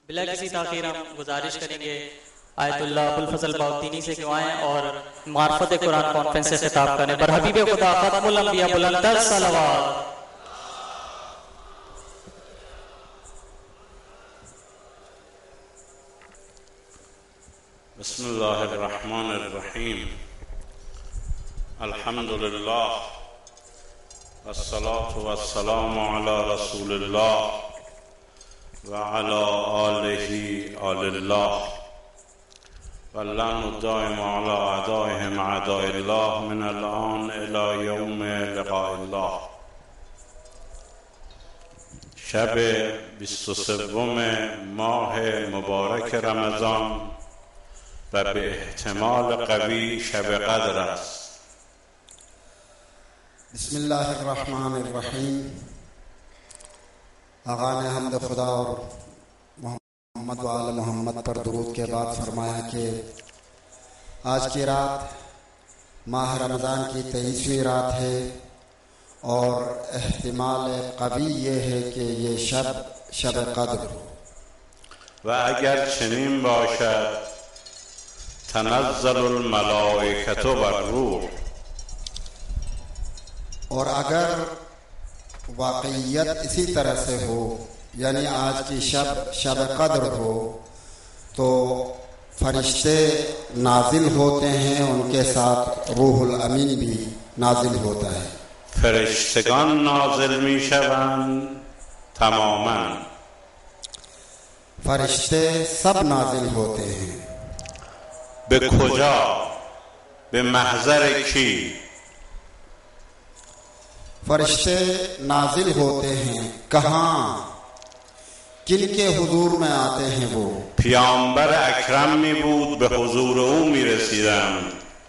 बिला किसी ताखीर हम गुजारिश करेंगे आयतुल्लाह अबुल फजल बाउद्दीनी से क्यों आए और मार्फत कुरान कॉन्फ्रेंस से खिताब करें। पर हबीब खुदा खत्मुल अंबिया बुलंदर सलवात। बिस्मिल्लाहिर्रहमानिर्रहीम। अल्हम्दुलिल्लाह वस्सलातु वस्सलामु अला रसूलिल्लाह व अला आलिहि अलिल्लाह वल्लानु दाइम अला अदाइहिम अदाइल्लाह मिनल आन इला यौम लिक़ाइल्लाह। शब 23 माह मुबारक रमज़ान و به احتمال قوی شب قدر است. بسم الله الرحمن الرحیم. आगा ने हमद खुदा और मोहम्मद व आल मोहम्मद पर दुरूद के बाद फरमाया कि आज की रात माह रमज़ान की 23वीं रात है और एहतिमाल कवी ये है कि ये शब कद्र हो। و اگر چنین باشد تنزل الملائکة والروح، और अगर वाक़इयत इसी तरह से हो यानी आज की शब कद्र हो तो फरिश्ते नाजिल होते हैं, उनके साथ रूहुल अमीन भी नाजिल होता है। فرشتگان نازل میشوند تماما، फरिश्ते सब नाजिल होते हैं। به کجا؟ به محضر کی؟ फरिश्ते नाजिल होते हैं कहाँ, किनके हुजूर में आते हैं वो? پیامبر اکرم می بود، به حضور او می رسیدند.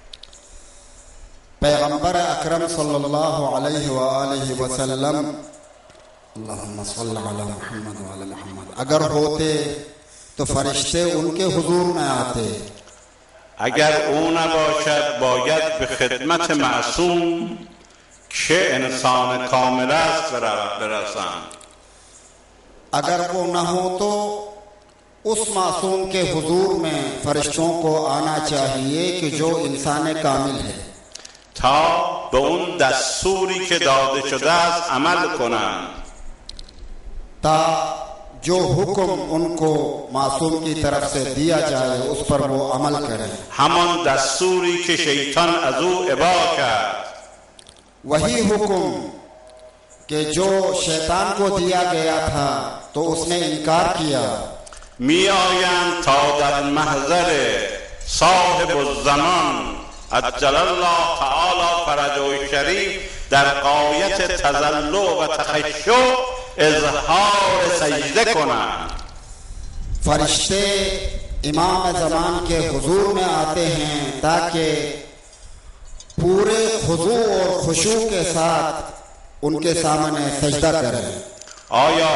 पैगंबर अकरम सल्लल्लाहु अलैहि व आलिहि वसल्लम अल्लाहुम्मा सल्ली अला मुहम्मद व अला मुहम्मद अगर होते तो फरिश्ते उनके हुजूर में आते। اگر او نباشد باید به خدمت معصوم که انسان کامل است برسند. अगर वो न हो तो उस मासूम के हुजूर में फरिश्तों को आना चाहिए कि जो इंसान कामिल है, تا به اون دستوری که داده شده است عمل کنند. ता जो हुक्म उनको मासूम की तरफ से दिया जाए उस पर वो अमल करें। همان دستوری که شیطان از او ابا کرد، वही हुक्म कि जो शैतान को दिया गया था तो उसने इनकार किया। می آیند تا در محضر صاحب الزمان عجل الله تعالی فرجه شریف در غایت تذلل و تخشع اظهار سجده کنند. फरिश्ते इमाम ज़मान के हुजूर में आते हैं ताकि पूरे खुशू और खुशू के साथ उनके सामने सजदा करें। آیا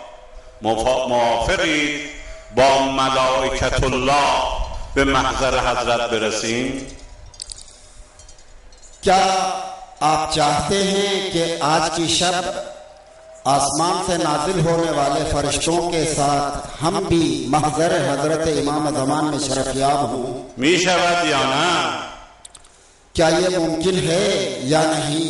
موافقید با ملائکت الله به محضر حضرت برسیم؟ क्या आप चाहते हैं कि आज की शब आसमान से नाजिल होने वाले फरिश्तों के साथ हम भी महज़र हजरत इमाम ज़मान में शरफ़याब हों? می شود یا نه؟ क्या ये मुमकिन है या नहीं?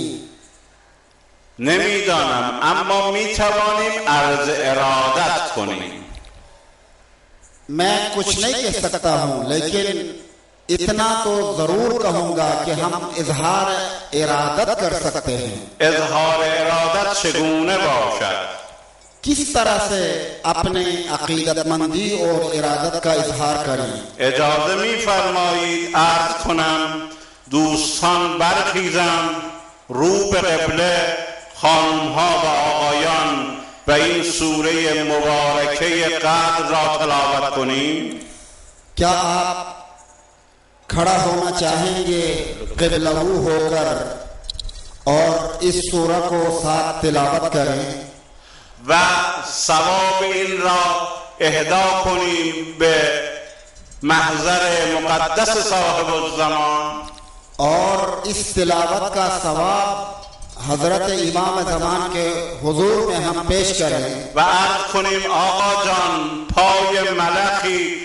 نمیدانم، اما می توانیم عرض ارادت کنیم. मैं कुछ नहीं कह सकता हूँ, लेकिन इतना तो जरूर कहूंगा कि हम इजहार इरादत कर सकते हैं। اظهار ارادت چگونه باشد؟ किस तरह से अपने अकीदतमंदी और इरादत का इजहार करें? اجازه می فرمایید عرض کنم دوستان برخیزم رو به قبله، خانم‌ها و آقایان و این سوره مبارکه قدر را تلاوت کنیم. क्या आप खड़ा होना चाहेंगे क़िबलहू होकर और इस सूरा को साथ तिलावत करें و ثواب این را اهدا کنیم به محضر مقدس صاحب الزمان और इस तिलावत का सवाब हजरत इमाम ज़मान के हुजूर में हम पेश करें و عرض کنیم آقا جان پای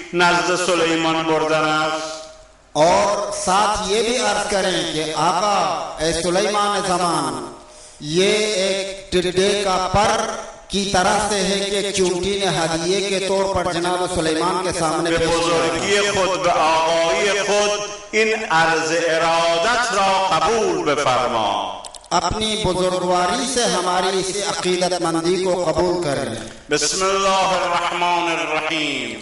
نزد سلیمان بردن است. और साथ ये भी अर्ज करें कि आका ए सुलेमान ज़मान ये एक टिड्डे का पर की तरह से है कि चूंटी ने हदिये के तौर पर जनाब सुलेमान के सामने به بزرگی خود به آقایی خود این عرض ارادت را قبول بفرما. अपनी बुजुर्गवारी से हमारी इस अकीदतमंदी को कबूल करें। بسم الله الرحمن الرحیم.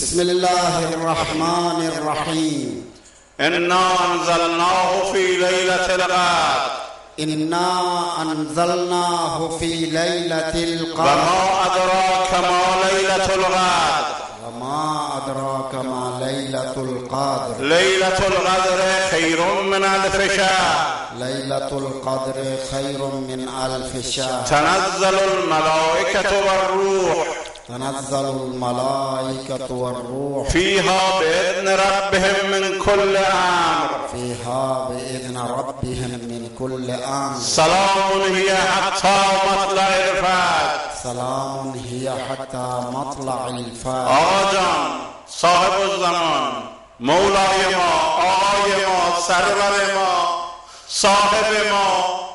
बिस्मिल्लाहिर्रहमानिर्रहीम। انا انزلناه فی لیلة القدر इन्ना अंज़लनाहु फी लैलतिल و क़द्र ما ادراک ما لیلة القدر. वमा अदराक मा लैलतुल क़द्र لیلة القدر خیر من الف شهر. लैलतुल क़द्र खैरुम मिन अल्फ शहर تنزل الملائکة والروح तनज़्ज़लुल मलाइकतु वर्रूह فيها بإذن ربهم من كل أمر फ़ीहा बिइज़्नि रब्बिहिम मिन कुल्लि अम्र سلام هي حتى مطلع الفجر. सलामुन हिया हत्ता मत्लअल फज्र। آقا جان، صاحب الزمان، مولای ما، آقای ما، سرور ما، صاحب ما،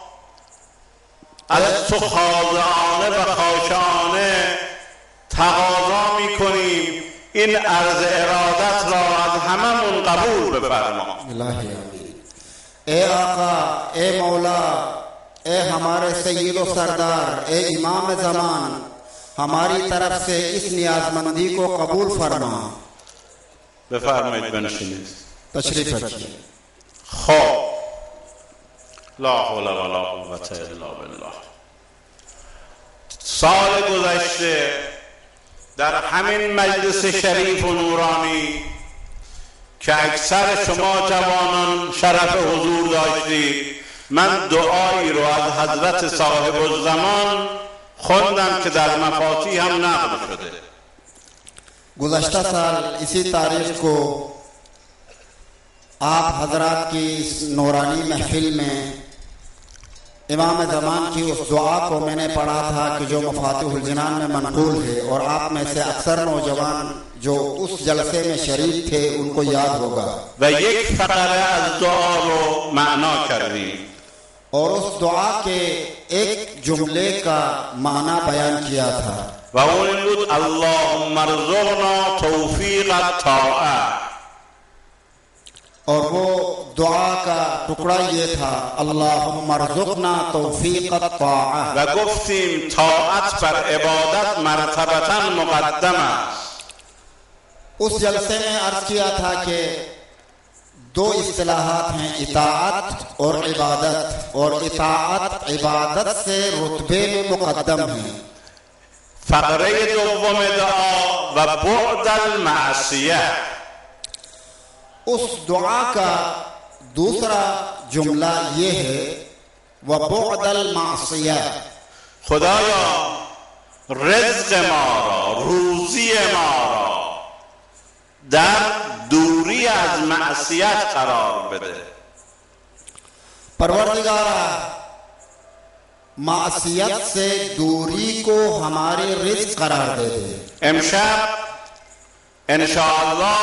از تو خاضعانه و خاشعانه تقاضا میکنیم این عرض ارادت را از هممون قبول بفرما. इलाही आमीन। ए आका, ए मौला, ए हमारे सय्यद व सरदार, ए इमाम ज़मान, हमारी तरफ से इस नियाज़मंदी को कबूल फरमा। بفرمایید بنشینید. तशरीफ रखिए। خب، لا حول ولا قوة الا بالله. سال گذشته در همین مجلس شریف و نورانی که اکثر شما جوانان شرف حضور داشتید، من دعایی رو از حضرت صاحب الزمان خوندم که در مفاتیح هم نقل شده. गुज़श्ता साल इसी तारीख को आप हजरात की इस नूरानी महफिल में इमाम ज़मान की उस दुआ को मैंने पढ़ा था कि जो मफातिहुल जिनान में मनक़ूल है, और आप में से अक्सर नौजवान जो उस जलसे में शरीक थे उनको याद होगा। و یک فقره از دعا رو معنا کردیم. और उस दुआ के एक जुमले का माना बयान किया था و اون این بود: اللهم ارزقنا توفیق الطاعه. और वो दुआ का टुकड़ा ये था अल्लाहुम्मा अर्ज़ुक़ना तौफ़ीक़ अत्ताअह। و گفتیم طاعت بر عبادت مرتبتا مقدم است. उस जलसे में अर्ज किया था कि दो इस्तिलाहात हैं, इताअत और इबादत, और इताअत इबादत से रुतबे में मुक़द्दम है। فقره دوم دعا و بعد المعصیه. उस दुआ का दूसरा जुमला ये है व बुअदल मासिया। خدایا رزق ما را، روزی ما را در دوری از معصیت قرار بده. परवरदिगारा मासियत से दूरी को हमारे रिज़्क़ करार दे दे। امشب انشاءالله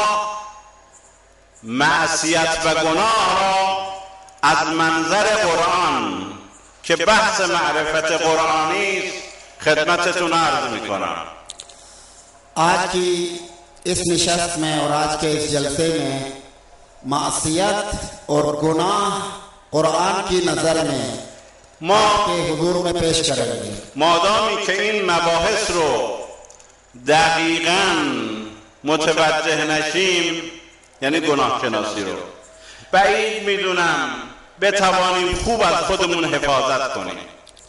معصیت و گناه را از منظر قرآن که بحث معرفت قرآنی است خدمتتون عرض میکنم. आज की इस निशस्त में और आज के इस जलसे में मासियत और गुनाह कुरान की नज़र में ما के हुजूर में पेश करेंगे। مادامی که این مباحث رو دقیقاً متوجه نشیم، یعنی گناه شناسی رو، بعید میدونم بتوانیم خوب از خودمون حفاظت کنیم.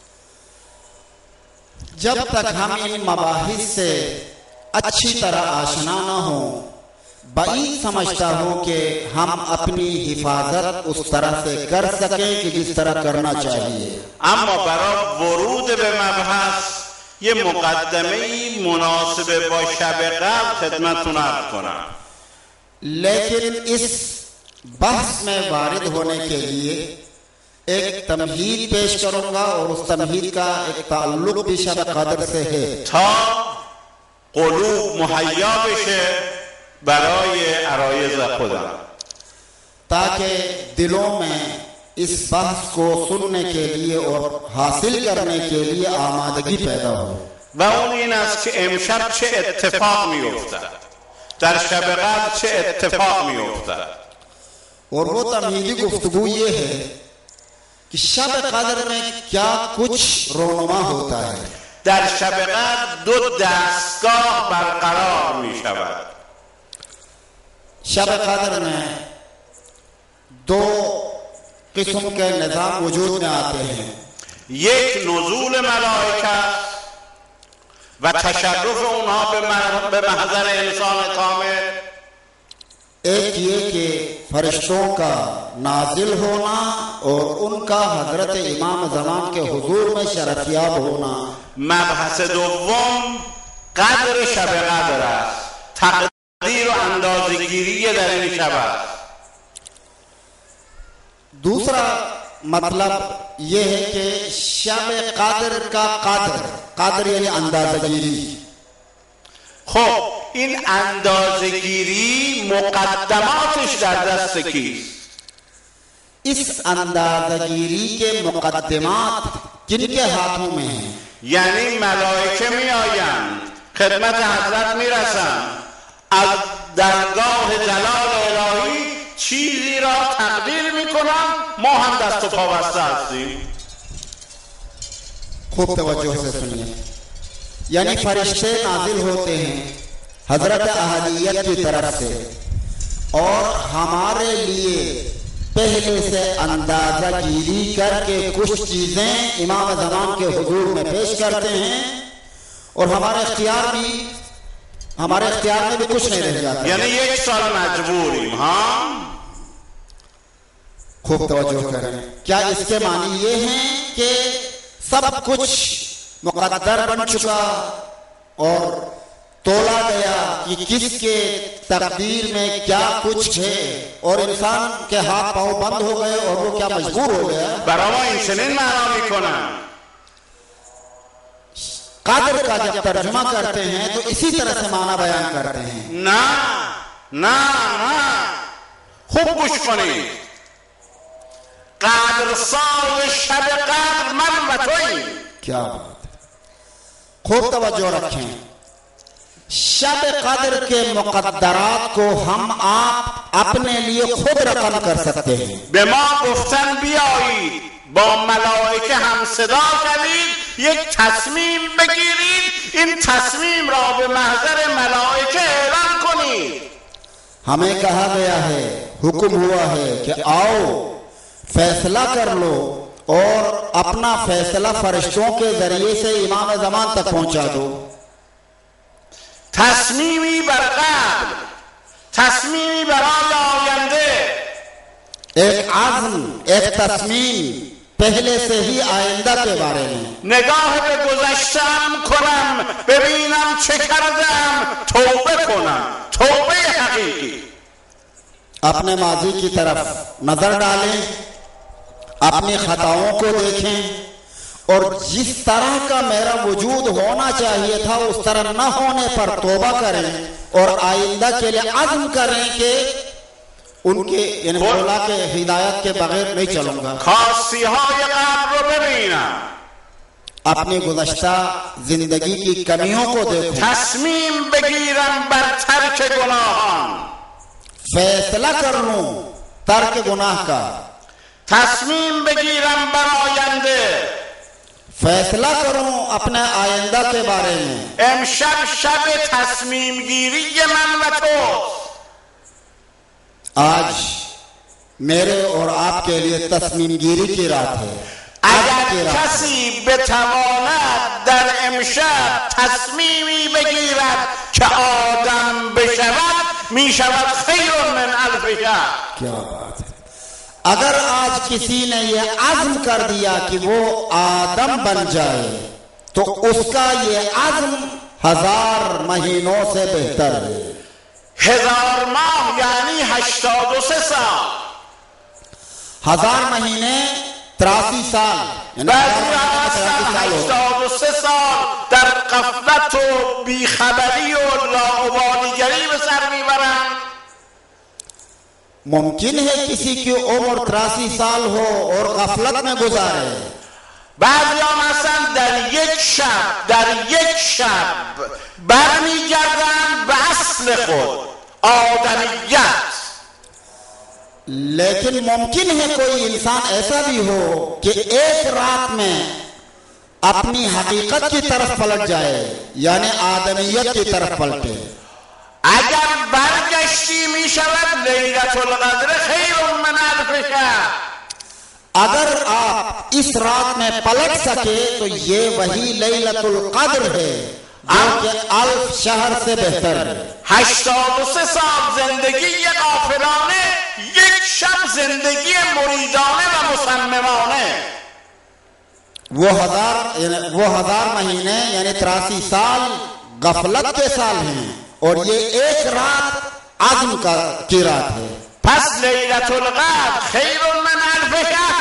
जब तक हम इन मबाहिस से अच्छी तरह आशना न हो, बाईद समझता हूँ कि हम अपनी हिफाजत उस तरह से कर सकें कि जिस तरह करना चाहिए। اما برای ورود به مبحث یه مقدمه‌ای مناسب با شب قبل خدمتتون عرض کنم. लेकिन इस बहस में वारिद होने के लिए एक तमहीद पेश करूंगा, और उस तमहीद का एक ताल्लुक भी शब कदर से है। تا قلوب مهیا بشه برای عرایض خودم ताकि दिलों में इस बहस को सुनने के लिए और हासिल करने के लिए आमादगी पैदा हो। و اون این است که امشب چه اتفاق می‌افتد، در شب قدر چه اتفاق می‌افتد. और वो तमहीदी गुफ्तगू ये है कि शब कदर में क्या कुछ रोनुमा होता है। در شب قدر دو دستگاه برقرار می‌شود. शब कदर में दो किस्म के निज़ाम वजूद में आते हैं। یک نزول ملائکه و تشرف اونها به محضر انسان کامل. एक ये कि फरिश्तों का नाजिल होना और उनका हजरत इमाम ज़मान के हुजूर में शरफयाब होना। مبحث دوم قدر شب قدر است، تقدیر و اندازه‌گیری در این شب است. दूसरा मतलब ये है कि शब कादर का कादर यानी अंदाज़ागिरी। خب این اندازه‌گیری مقدماتش در دست کیست؟ इस अंदाज़ागिरी के मुकद्दमात किनके हाथों में हैं؟ یعنی ملائکه می آیند خدمت حضرت می رسند، از درگاه جلال الهی چیزی را تقدیر می کنند، ما هم دست و پا بسته هستیم. खूब तवज्जो से सुनिए। यानी फरिश्ते नाजिल होते हैं हजरत अहलियत की तरफ से और हमारे लिए पहले से अंदाजा गिरी करके कुछ चीजें इमाम ज़मान के हुजूर में पेश करते हैं और हमारे इख्तियार में भी कुछ नहीं रह जाता। यानी एक साल मजबूरी। हाँ, खूब तवज्जो करें। क्या इसके मानी ये हैं कि सब कुछ मुकद्दर बन चुका और तोला गया कि किसके तकदीर में क्या कुछ है और इंसान के हाथ पांव बंद हो गए और वो क्या मजबूर हो गया? برای این چنین معنا میکنن. कादर का जब तर्जुमा करते हैं तो इसी तरह से माना बयान करते हैं। نه نه نه، خوب گوش کنید. قدر سال شب قدر من و توییم. क्या बात है, खूब तवज्जो रखें। शब कदर के मुकद्दरात को हम आप अपने लिए खुद रकम कर सकते हैं। به ما گفتن بیایید با ملائکه هم صدا شوید، یک تصمیم بگیرید، این تصمیم را به محضر ملائکه اعلان کنید. हमें कहा गया है, हुक्म हुआ है कि आओ फैसला कर लो और अपना फैसला फरिश्तों के जरिए से इमाम ज़मान तक पहुंचा दो। تصمیمی بر قبل، تصمیمی برای آینده. एक आज़म, एक तस्मीम पहले से ही आइंदा के बारे में। نگاه به گذشتم کنم ببینم چه کردم، توبه کنم، توبه حقیقی. अपने माजी की तरफ नजर डालें, अपनी खताओं को देखें और जिस तरह का मेरा वजूद होना चाहिए था उस तरह न होने पर तौबा करें और आइंदा के लिए अज़्म करें कि उनके यानी मौला के हिदायत के बगैर नहीं चलूंगा। خاصی های قبل رو ببینم، अपनी गुज़श्ता जिंदगी की कमियों को देखो, تصمیم بگیرم بر ترک گناهان، फैसला कर लूं तर्क गुनाह का, تصمیم بگیرم بر آینده. फैसला करूं अपने आइंदा के बारे में। امشب شب تصمیم گیری من و تو. आज मेरे और आपके लिए तस्मीम गिरी की रात है। اگر کسی بتواند در امشب تصمیمی بگیرد که آدم بشود میشود خیر من الف شب. क्या बात है। अगर आज किसी ने ये आज़म कर दिया कि वो आदम बन जाए तो उसका ये आज़म 1000 महीनों से बेहतर है। 1000 ماه یعنی 83 سال. 1000 महीने 83 साल यानी بعضی هستن 83 سال در غفلت و بیخبری و لاابالیگری به سر میبرن. मुमकिन है किसी की उम्र 83 साल हो और गफलत में गुजारे। بعضیان هستند در یک شب برمیگردند به اصل خود، آدمیت. लेकिन मुमकिन है कोई इंसान ऐसा भी हो कि एक रात में अपनी हकीकत की तरफ पलट जाए, यानी आदमियत की तरफ पलटे। اگر برگشتی می شود لیلة القدر خیر من الف شهر. अगर आप इस रात में पलट सके तो ये वही लैलतुल कद्र है जो कि अल्फ शहर से बेहतर है। 83 سال زندگی غافلانه، یک شب زندگی مریدانه و مصممانه. वो हजार महीने यानी 83 साल गफलत के साल हैं और ये एक रात आज़म की रात है। پس لیلة القدر خیر من الف شهر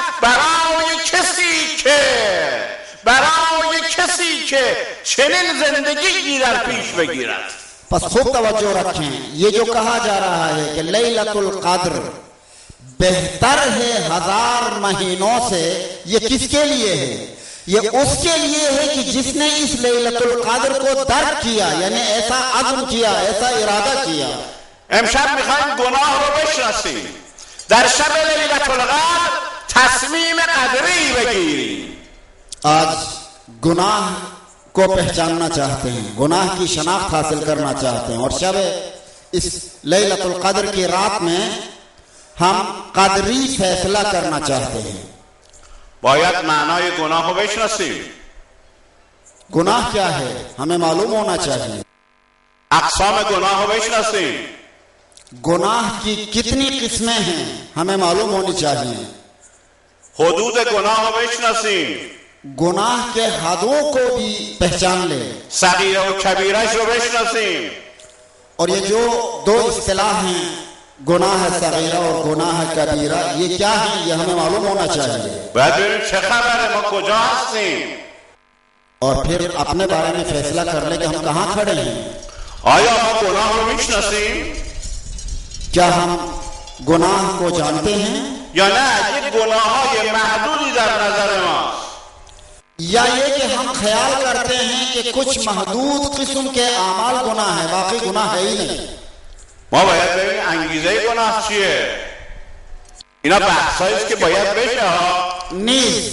برای کسی که چنین زندگی در پیش بگیرد. پس خوب توجہ رکھیں، یہ جو کہا جا رہا ہے کہ لیلۃ القدر بہتر ہے 1000 مہینوں سے، یہ کس کے لیے ہے؟ یہ اس کے لیے ہے کہ جس نے اس لیلۃ القدر کو درک کیا، یعنی ایسا عزم کیا، ایسا ارادہ کیا۔ امشب میخوایم گناه رو بشناسیم، در شب لیلۃ القدر تصمیم قدری بگیریم۔ आज गुनाह को पहचानना चाहते हैं, गुनाह की शनाख्त हासिल करना चाहते हैं और शब इस लैलतुल कद्र की रात में हम कदरी फैसला करना चाहते हैं। باید معنای گناه رو بشناسیم. गुनाह क्या है हमें मालूम होना चाहिए। اقسام گناه رو بشناسیم. गुनाह की कितनी किस्में हैं हमें मालूम होनी चाहिए। حدود گناه رو بشناسیم. गुनाह के हदों को भी पहचान ले। صغیره و کبیرش رو بشناسیم. और ये जो दो इस्तिलाह हैं, गुनाह सगीरा और गुनाह कबीरा, ये क्या है ये हमें मालूम होना चाहिए। باید ببینیم چه خبره، ما کجا هستیم. और फिर अपने बारे में फैसला कर ले कि हम कहाँ खड़े हैं। آیا ما گناه رو میشناسیم क्या हम गुनाह को जानते हैं یا نه یک گناه‌های محدودی در نظر ماست؟ या ये कि हम ख्याल करते हैं कि कुछ महदूद किस्म के आमाल गुनाह है, बाकी गुनाह है ही नहीं। ما باید ببینیم انگیزه گناه چیه. اینا بحثایی است که باید بشه ها. نیز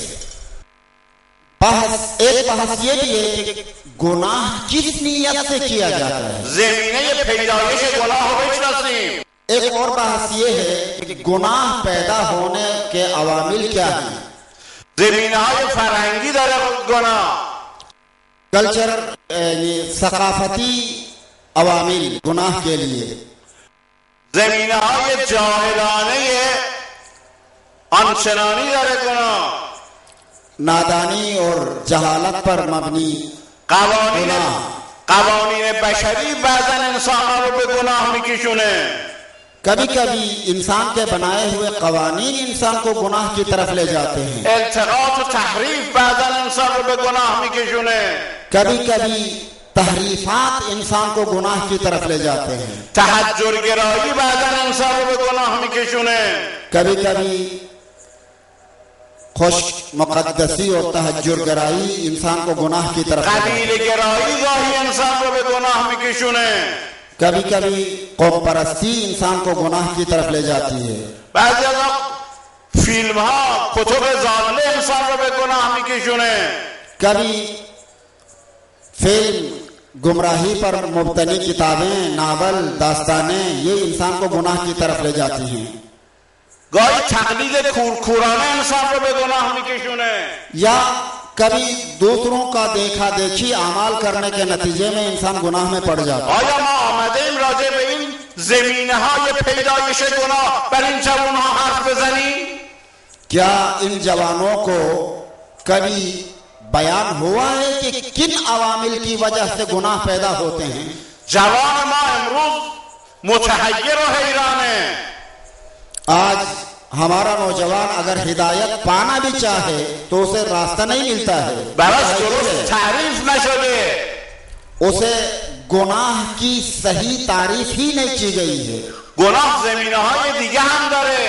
एक बहस ये भी है कि गुनाह किस नीयत से किया जाता है। زمینه پیدایش گناه رو بشناسیم. एक और बहस ये है कि गुनाह पैदा होने के अवामिल क्या हैं। زمینه‌های فرهنگی داره گناه. कल्चर सकाफती अवामिल गुनाह के लिए। زمینه‌های جاهلانه آنچنانی داره گناه. नादानी और जहालत पर मबनी قوانین بشری بعضا انسان‌ها رو به گناه میکشونه. कभी कभी इंसान के बनाए हुए कवानीन इंसान को गुनाह की तरफ ले जाते हैं। التقاط و تحریف بعضا انسان رو به گناه میکشونه. कभी कभी तहरीफात इंसान को गुनाह की तरफ ले जाते हैं। تحجرگرایی بعضا انسان رو به گناه میکشونه. कभी कभी खुश मुक़द्दसी और तहज्जुरगराई इंसान को गुनाह की तरफ। قبیله‌گرایی گاهی انسان رو به گناه میکشونه. कभी कभी कौम परस्ती इंसान को गुनाह की तरफ ले जाती है। بعضی از فیلم ها کتب ضاله انسان رو به گناه میکشونه. कभी फिल्म गुमराही पर मुब्तनी किताबें, नावल, दास्तानें ये इंसान को गुनाह की तरफ ले जाती हैं। گاهی تقلید کورکورانه انسان رو به گناه میکشونه. या कभी दूसरों का देखा देखी अमाल करने के नतीजे में इंसान गुनाह में पड़ जाता है। آیا ما آمده ایم راجع به این زمینه‌های پیدایش گناه بر این جوان‌ها حرف بزنیم؟ क्या इन जवानों को कभी बयान हुआ है कि किन अवामिल की वजह से गुनाह पैदा होते हैं। جوان ما امروز متحیر و حیرانه. आज हमारा नौजवान अगर हिदायत पाना भी चाहे तो उसे रास्ता नहीं मिलता है। براش درست تعریف نشده. उसे गुनाह की सही तारीफ ही नहीं की गई है। गुनाह ज़मीनहॉय दिगे हम दारे,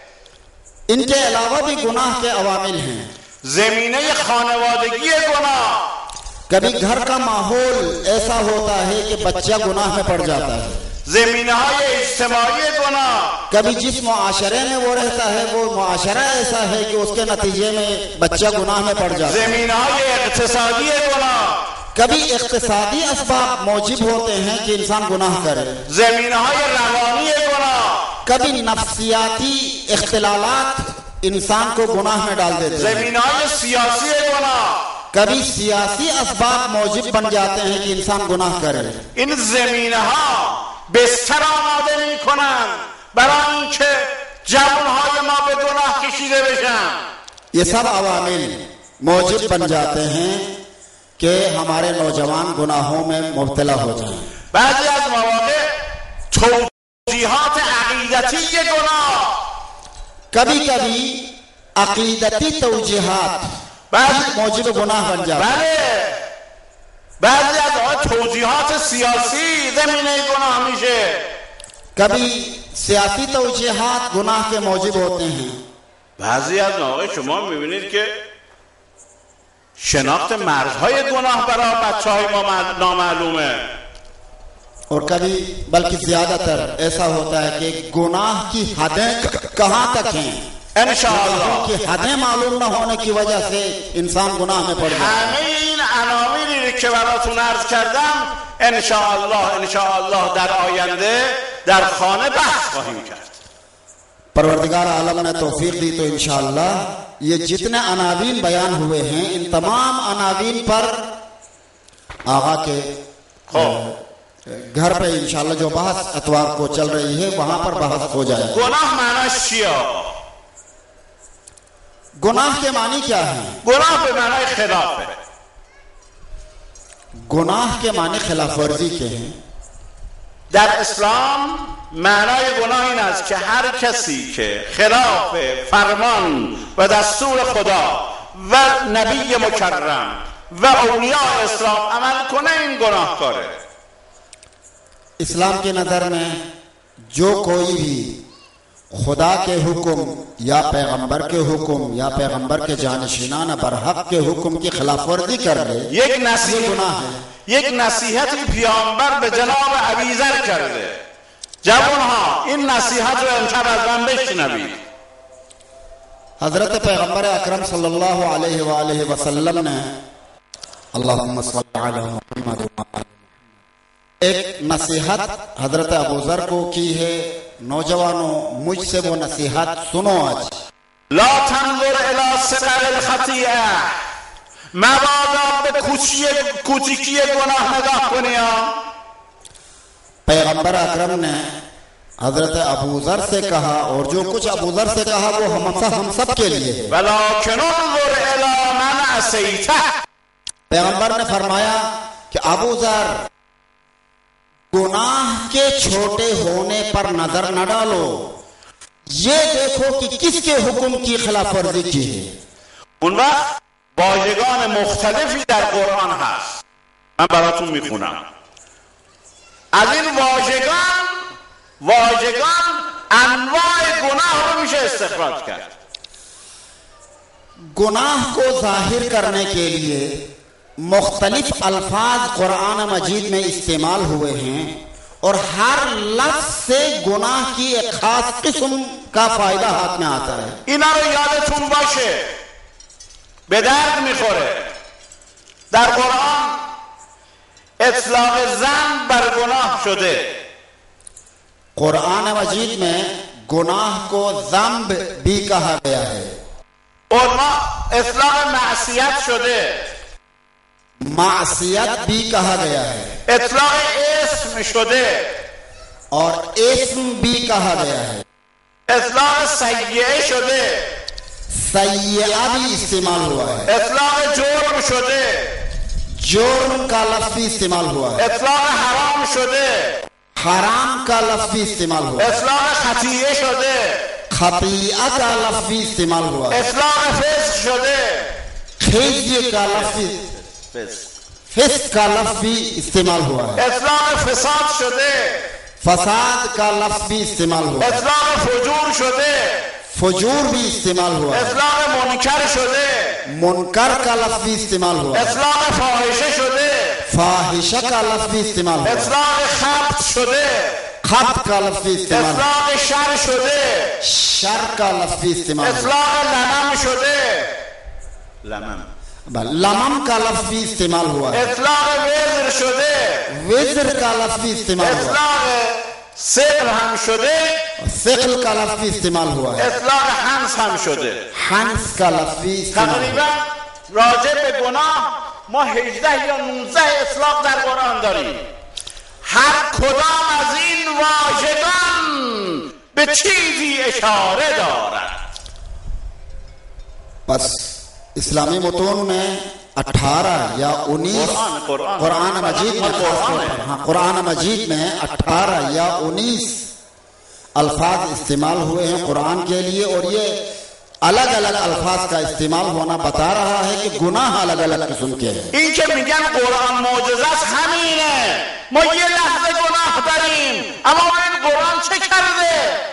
इनके अलावा भी गुनाह के अवामिल हैं। ज़मीने खानवादगी गुनाह, कभी घर का माहौल ऐसा होता है कि बच्चा गुनाह में पड़ जाता है। ज़मीनहॉय इज्तिमाई गुनाह, कभी जिस मुआशरे में वो रहता है वो मुआशरा ऐसा है कि उसके नतीजे में बच्चा गुनाह में पड़ जाता है। ज़मीनहॉय इक़्तिसादी गुनाह, कभी इक़्तिसादी असबाब मौजिब होते हैं कि इंसान गुनाह करे। ज़मीनहॉय रवानी गुनाह, कभी नफ्सियाती इख्तिलालात इंसान को गुनाह में डाल देते हैं। ज़मीनहॉय सियासी गुनाह, कभी सियासी असबाब मौजिब बन जाते हैं कि इंसान गुनाह करे। इन ज़मीनहा बेस्तर आमादे मीकुनन बराए इनके जवानहाय मा बे गुनाह कशीदे बेशन। ये सब अवामिल मौजिब बन जाते हैं कि हमारे नौजवान गुनाहों में मुब्तला हो जाएं। बाज़ी अज़ मवाक़े तौजीहात अक़ीदती गुनाह, कभी कभी अक़ीदती तौजीहात मौजिब गुनाह बन जाते हैं। बाज़ी अज़ तौजीहात सियासी ज़मीने गुनाह हमीशे, कभी सियासी तौजीहात गुनाह के मौजिब होते हैं। बाज़ी अज़ मवाक़े शुमा मिबीनीद के शनाख्त मर्ज़हाय गुनाह बराए बच्चेहाय मा नामालूम है, और कभी बल्कि ज्यादातर ऐसा होता है कि गुनाह की हदें कहां तक हैं, इंशाअल्लाह की हदें मालूम न होने की वजह से इंसान गुनाह में पड़ जाता है। همین عناوینی که براتون عرض کردم انشاءالله در آینده در خانه بحث خواهیم کرد. परवरदिगार आलम ने तौफीक दी तो इंशाअल्लाह ये जितने अनावीन बयान हुए हैं इन तमाम अनावीन पर आगा के घर पे इंशाअल्लाह जो बहस अतवार को चल रही है वहां पर बहस हो जाए। गुनाह माना शिया, गुनाह के मानी क्या है? गुनाह पे माना खिलाफ है। गुनाह के माने खिलाफ वर्जी के हैं। در اسلام معنای گناه این است که هر کسی که خلاف فرمان و دستور خدا و نبی مکرم و اولیاء اسلام عمل کنه این گناهکاره. इस्लाम की नजर में जो कोई भी खुदा के हुक्म या पैगंबर के हुक्म या पैगंबर के जानशीनान बरहक के हुक्म की खिलाफवर्जी कर ले एक गुनाह है। یک نصیحتی پیامبر به جناب ابیذر کرده. جوانها این نصیحت رو امشب از من بشنوید. हजरत पैगंबर अकरम सल्लल्लाहु अलैहि वालेहि वसल्लम ने अल्लाहुम्मा सल्ली अला मुहम्मद एक नसीहत हजरत अबूजर को की है। नौजवानों मुझसे वो नसीहत सुनो आज। ला तंजुर इला सग़र الخطीئة मबादा पे कुचिकी गुनाह नगाह कुनिया। पैगंबर अकरम ने हजरत अबूजर से कहा और जो कुछ अबूजर से कहा वो हम सब के लिए है। वलाकिन उन्जुर इला मन असैता, पैगंबर ने फरमाया कि अबूजर गुनाह के छोटे होने पर नजर न डालो, ये देखो कि किसके हुक्म की खिलाफ वर्जी की है। उन वक्त واژگان مختلفی در قرآن هست، من براتون میخونم. از این واژگان انواع گناه رو میشه استخراج کرد. गुनाह को जाहिर करने के लिए मुख्तलिफ अल्फाज कुरान मजीद में इस्तेमाल हुए हैं और हर लफ्ज से गुनाह की एक खास किस्म का फायदा हाथ में आता है। اینا رو یادتون باشه، به درد میخوره. در قرآن اطلاق ذنب بر گناه شده. कुरान मजीद में गुनाह को ज़ंब भी कहा गया है और اطلاق معصیت شده. मासियत भी कहा गया है। اطلاق اسم شده और इस्म भी कहा गया है। اطلاق سیئه شده. सय्या भी इस्तेमाल हुआ है। اطلاق جرم شده. जुर्म का लफ्ज भी इस्तेमाल हुआ है। اطلاق حرام شده. हराम का लफ्ज भी इस्तेमाल हुआ है। اطلاق خطیئه شده. खतीअत का लफ्ज भी इस्तेमाल हुआ है। اطلاق فسق شده. खिज़्य का लफ्ज फिस्क का लफ्ज भी इस्तेमाल हुआ है, اطلاق فساد شده، फसाद का लफ्ज भी इस्तेमाल हुआ है, اطلاق فجور شده، फजूर भी इस्तेमाल हुआ है, اطلاق منکر شده، मुनकर का लफ्ज भी इस्तेमाल हुआ है, اطلاق فاحشه شده، फाहिशा का लफ्ज भी इस्तेमाल हुआ है, اطلاق خبط شده، खत का लफ्ज भी इस्तेमाल हुआ है, اطلاق شر شده، शर का लफ्ज भी इस्तेमाल हुआ اطلاق لمم شده، لمم، है, लमम का लफ्ज भी इस्तेमाल हुआ है, اطلاق وزر شده، विज्र का लफ्ज भी इस्तेमाल हुआ है, اطلاق ثقل هم شده، सिकल का लफ्ज भी इस्तेमाल हुआ है, اطلاق حنس هم شده. हंस का लफ्ज भी इस्तेमाल हुआ है. تقریبا راجع به گناه ما 18 یا 19 اطلاق در قرآن داریم. هر کدام از این واژگان به چیزی اشاره دارد. बस इस्लामी मतून में 18 या 19 कुरान मजीद में, हाँ कुरान मजीद में 18 या 19 अल्फाज इस्तेमाल हुए हैं कुरान के लिए, और ये अलग अलग अल्फाज का इस्तेमाल होना बता रहा है कि गुनाह अलग अलग किस्म के हैं. این که میگن قرآن معجزه است همینه. ما یه لحظه گناه داریم اما این قرآن چه کرده؟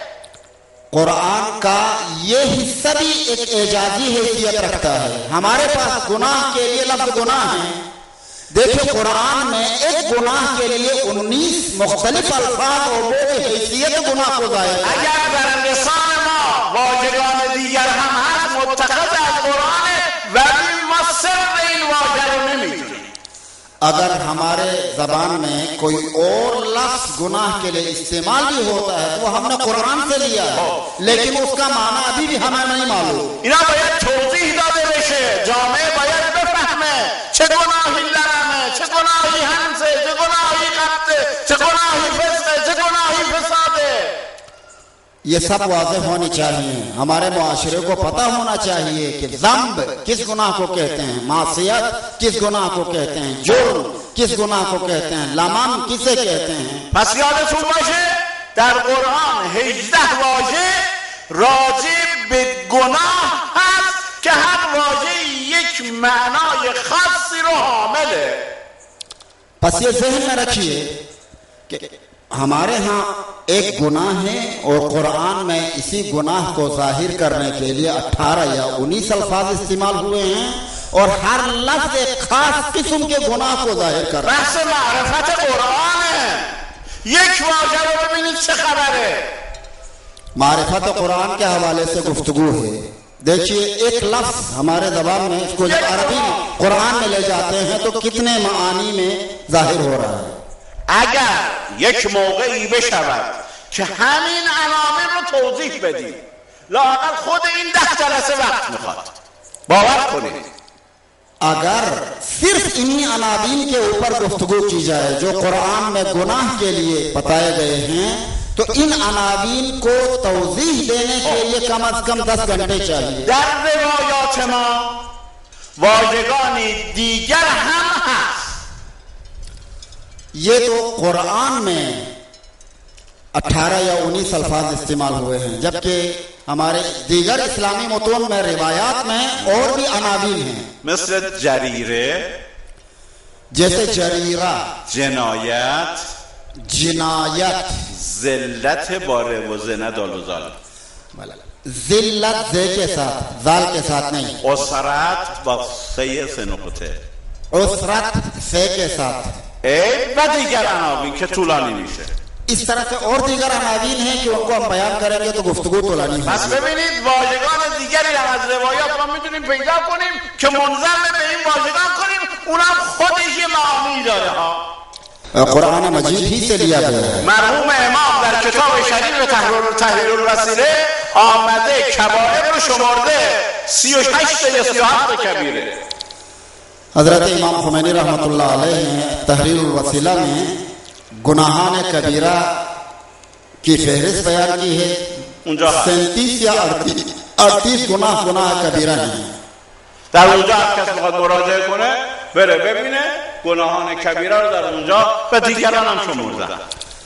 कुरान का ये हिस्सा भी एक एजाजी हैसियत रखता है. हमारे पास गुनाह के लिए लफ्ज गुनाह है. देखिए कुरान में एक गुनाह के लिए 19 मुख्तलिफ अल्फाज और वो हैसियत गुनाह को जाहिर है. اگر در لسان ما واژگان دیگر هم هست متخذ از قرآن ولی ما سر این واژه رو نمیدونیم. अगर हमारे जबान में कोई और लफ्ज गुनाह के लिए इस्तेमाल भी होता है तो वो हमने कुरान से लिया है, लेकिन उसका माना अभी भी हमें नहीं मालूम. اینا باید توضیح داده بشه. جامعه باید بفهمه چه گناهی لرمه، چه گناهی همسه، چه گناهی قبضه، چه گناهی فسقه، چه گناهی فساده. ये सब वाज़ेह होनी चाहिए. हमारे मुआशरे को पता होना चाहिए कि ज़ंब किस गुनाह को कहते हैं, मासियत किस गुनाह को कहते हैं, जुर्म किस गुनाह को कहते हैं, लमम किसे कहते हैं. پس یادتون باشه در قرآن 18 واژه راجع به گناه هست که هر واژه یک معنای خاصی رو حامله. बस ये ज़हन में रखिए कि हमारे यहाँ एक गुनाह है और कुरान में इसी गुनाह को जाहिर करने के लिए 18 या 19 अल्फाज इस्तेमाल हुए हैं, और हर लफ्ज एक खास किस्म के गुनाह को जाहिर कर रहा है. بحث معرفت قرآنه. یک واژه رو ببینید چه خبره. मारिफत कुरान के हवाले से गुफ्तगू है. देखिए एक लफ्ज हमारे जबान में इसको जब अरबी कुरान में ले जाते हैं तो कितने मानी में जाहिर हो रहा है. اگر یک موقعی بشود که همین عناوین رو توضیح بدیم لااقل خود این 10 جلسه وقت میخواد. باور کنید अगर सिर्फ इन्हीं अनाबीन के ऊपर गुफ्तगू की जाए जो कुरान में गुनाह के लिए बताए गए हैं, तो इन अनाबीन को तौजीह देने के लिए कम अज कम 10 घंटे चाहिए. در روایات ما واژگانی دیگر هم هست. ये तो कुरान में 18 या 19 अल्फाज इस्तेमाल हुए हैं, जबकि हमारे दीगर इस्लामी मतून में रिवायात में और भी अनाबीन हैं. مثل جریره، जैसे जरीरा, جنایت، जिनायत, ذلت باره و زنه دال و زال، जिल्लत जे के साथ, जाल के साथ नहीं, اسرت با سه نقطه، उसरत से के साथ. و دیگر عناوین که طولانی میشه. इस तरह से और दीगर अनाबीन हैं कि उनको हम बयान करेंगे तो गुफ्तगू तो लानी پس होगी. ببینید واژگان دیگری هم از روایات ما میتونیم پیدا کنیم که منظم به این واژگان کنیم، اونم خودش یه معانی داره ها. कुरान मजीद ही से लिया गया है. مرحوم امام در کتاب شریف تحریر الوسیله آمده کبائر رو شمرده 38 یا 37 کبیره. हजरत इमाम खुमैनी रहमतुल्लाह अलैह ने तहरीरुल वसीला में गुनाहान कबीरा की फहरिस्त बयान की है. 37 या 38 गुनाह कबीरा हैं. در اونجا هر کس میخواد مراجعه کنه بره ببینه گناهان کبیره رو در اونجا و دیگران هم شمردن.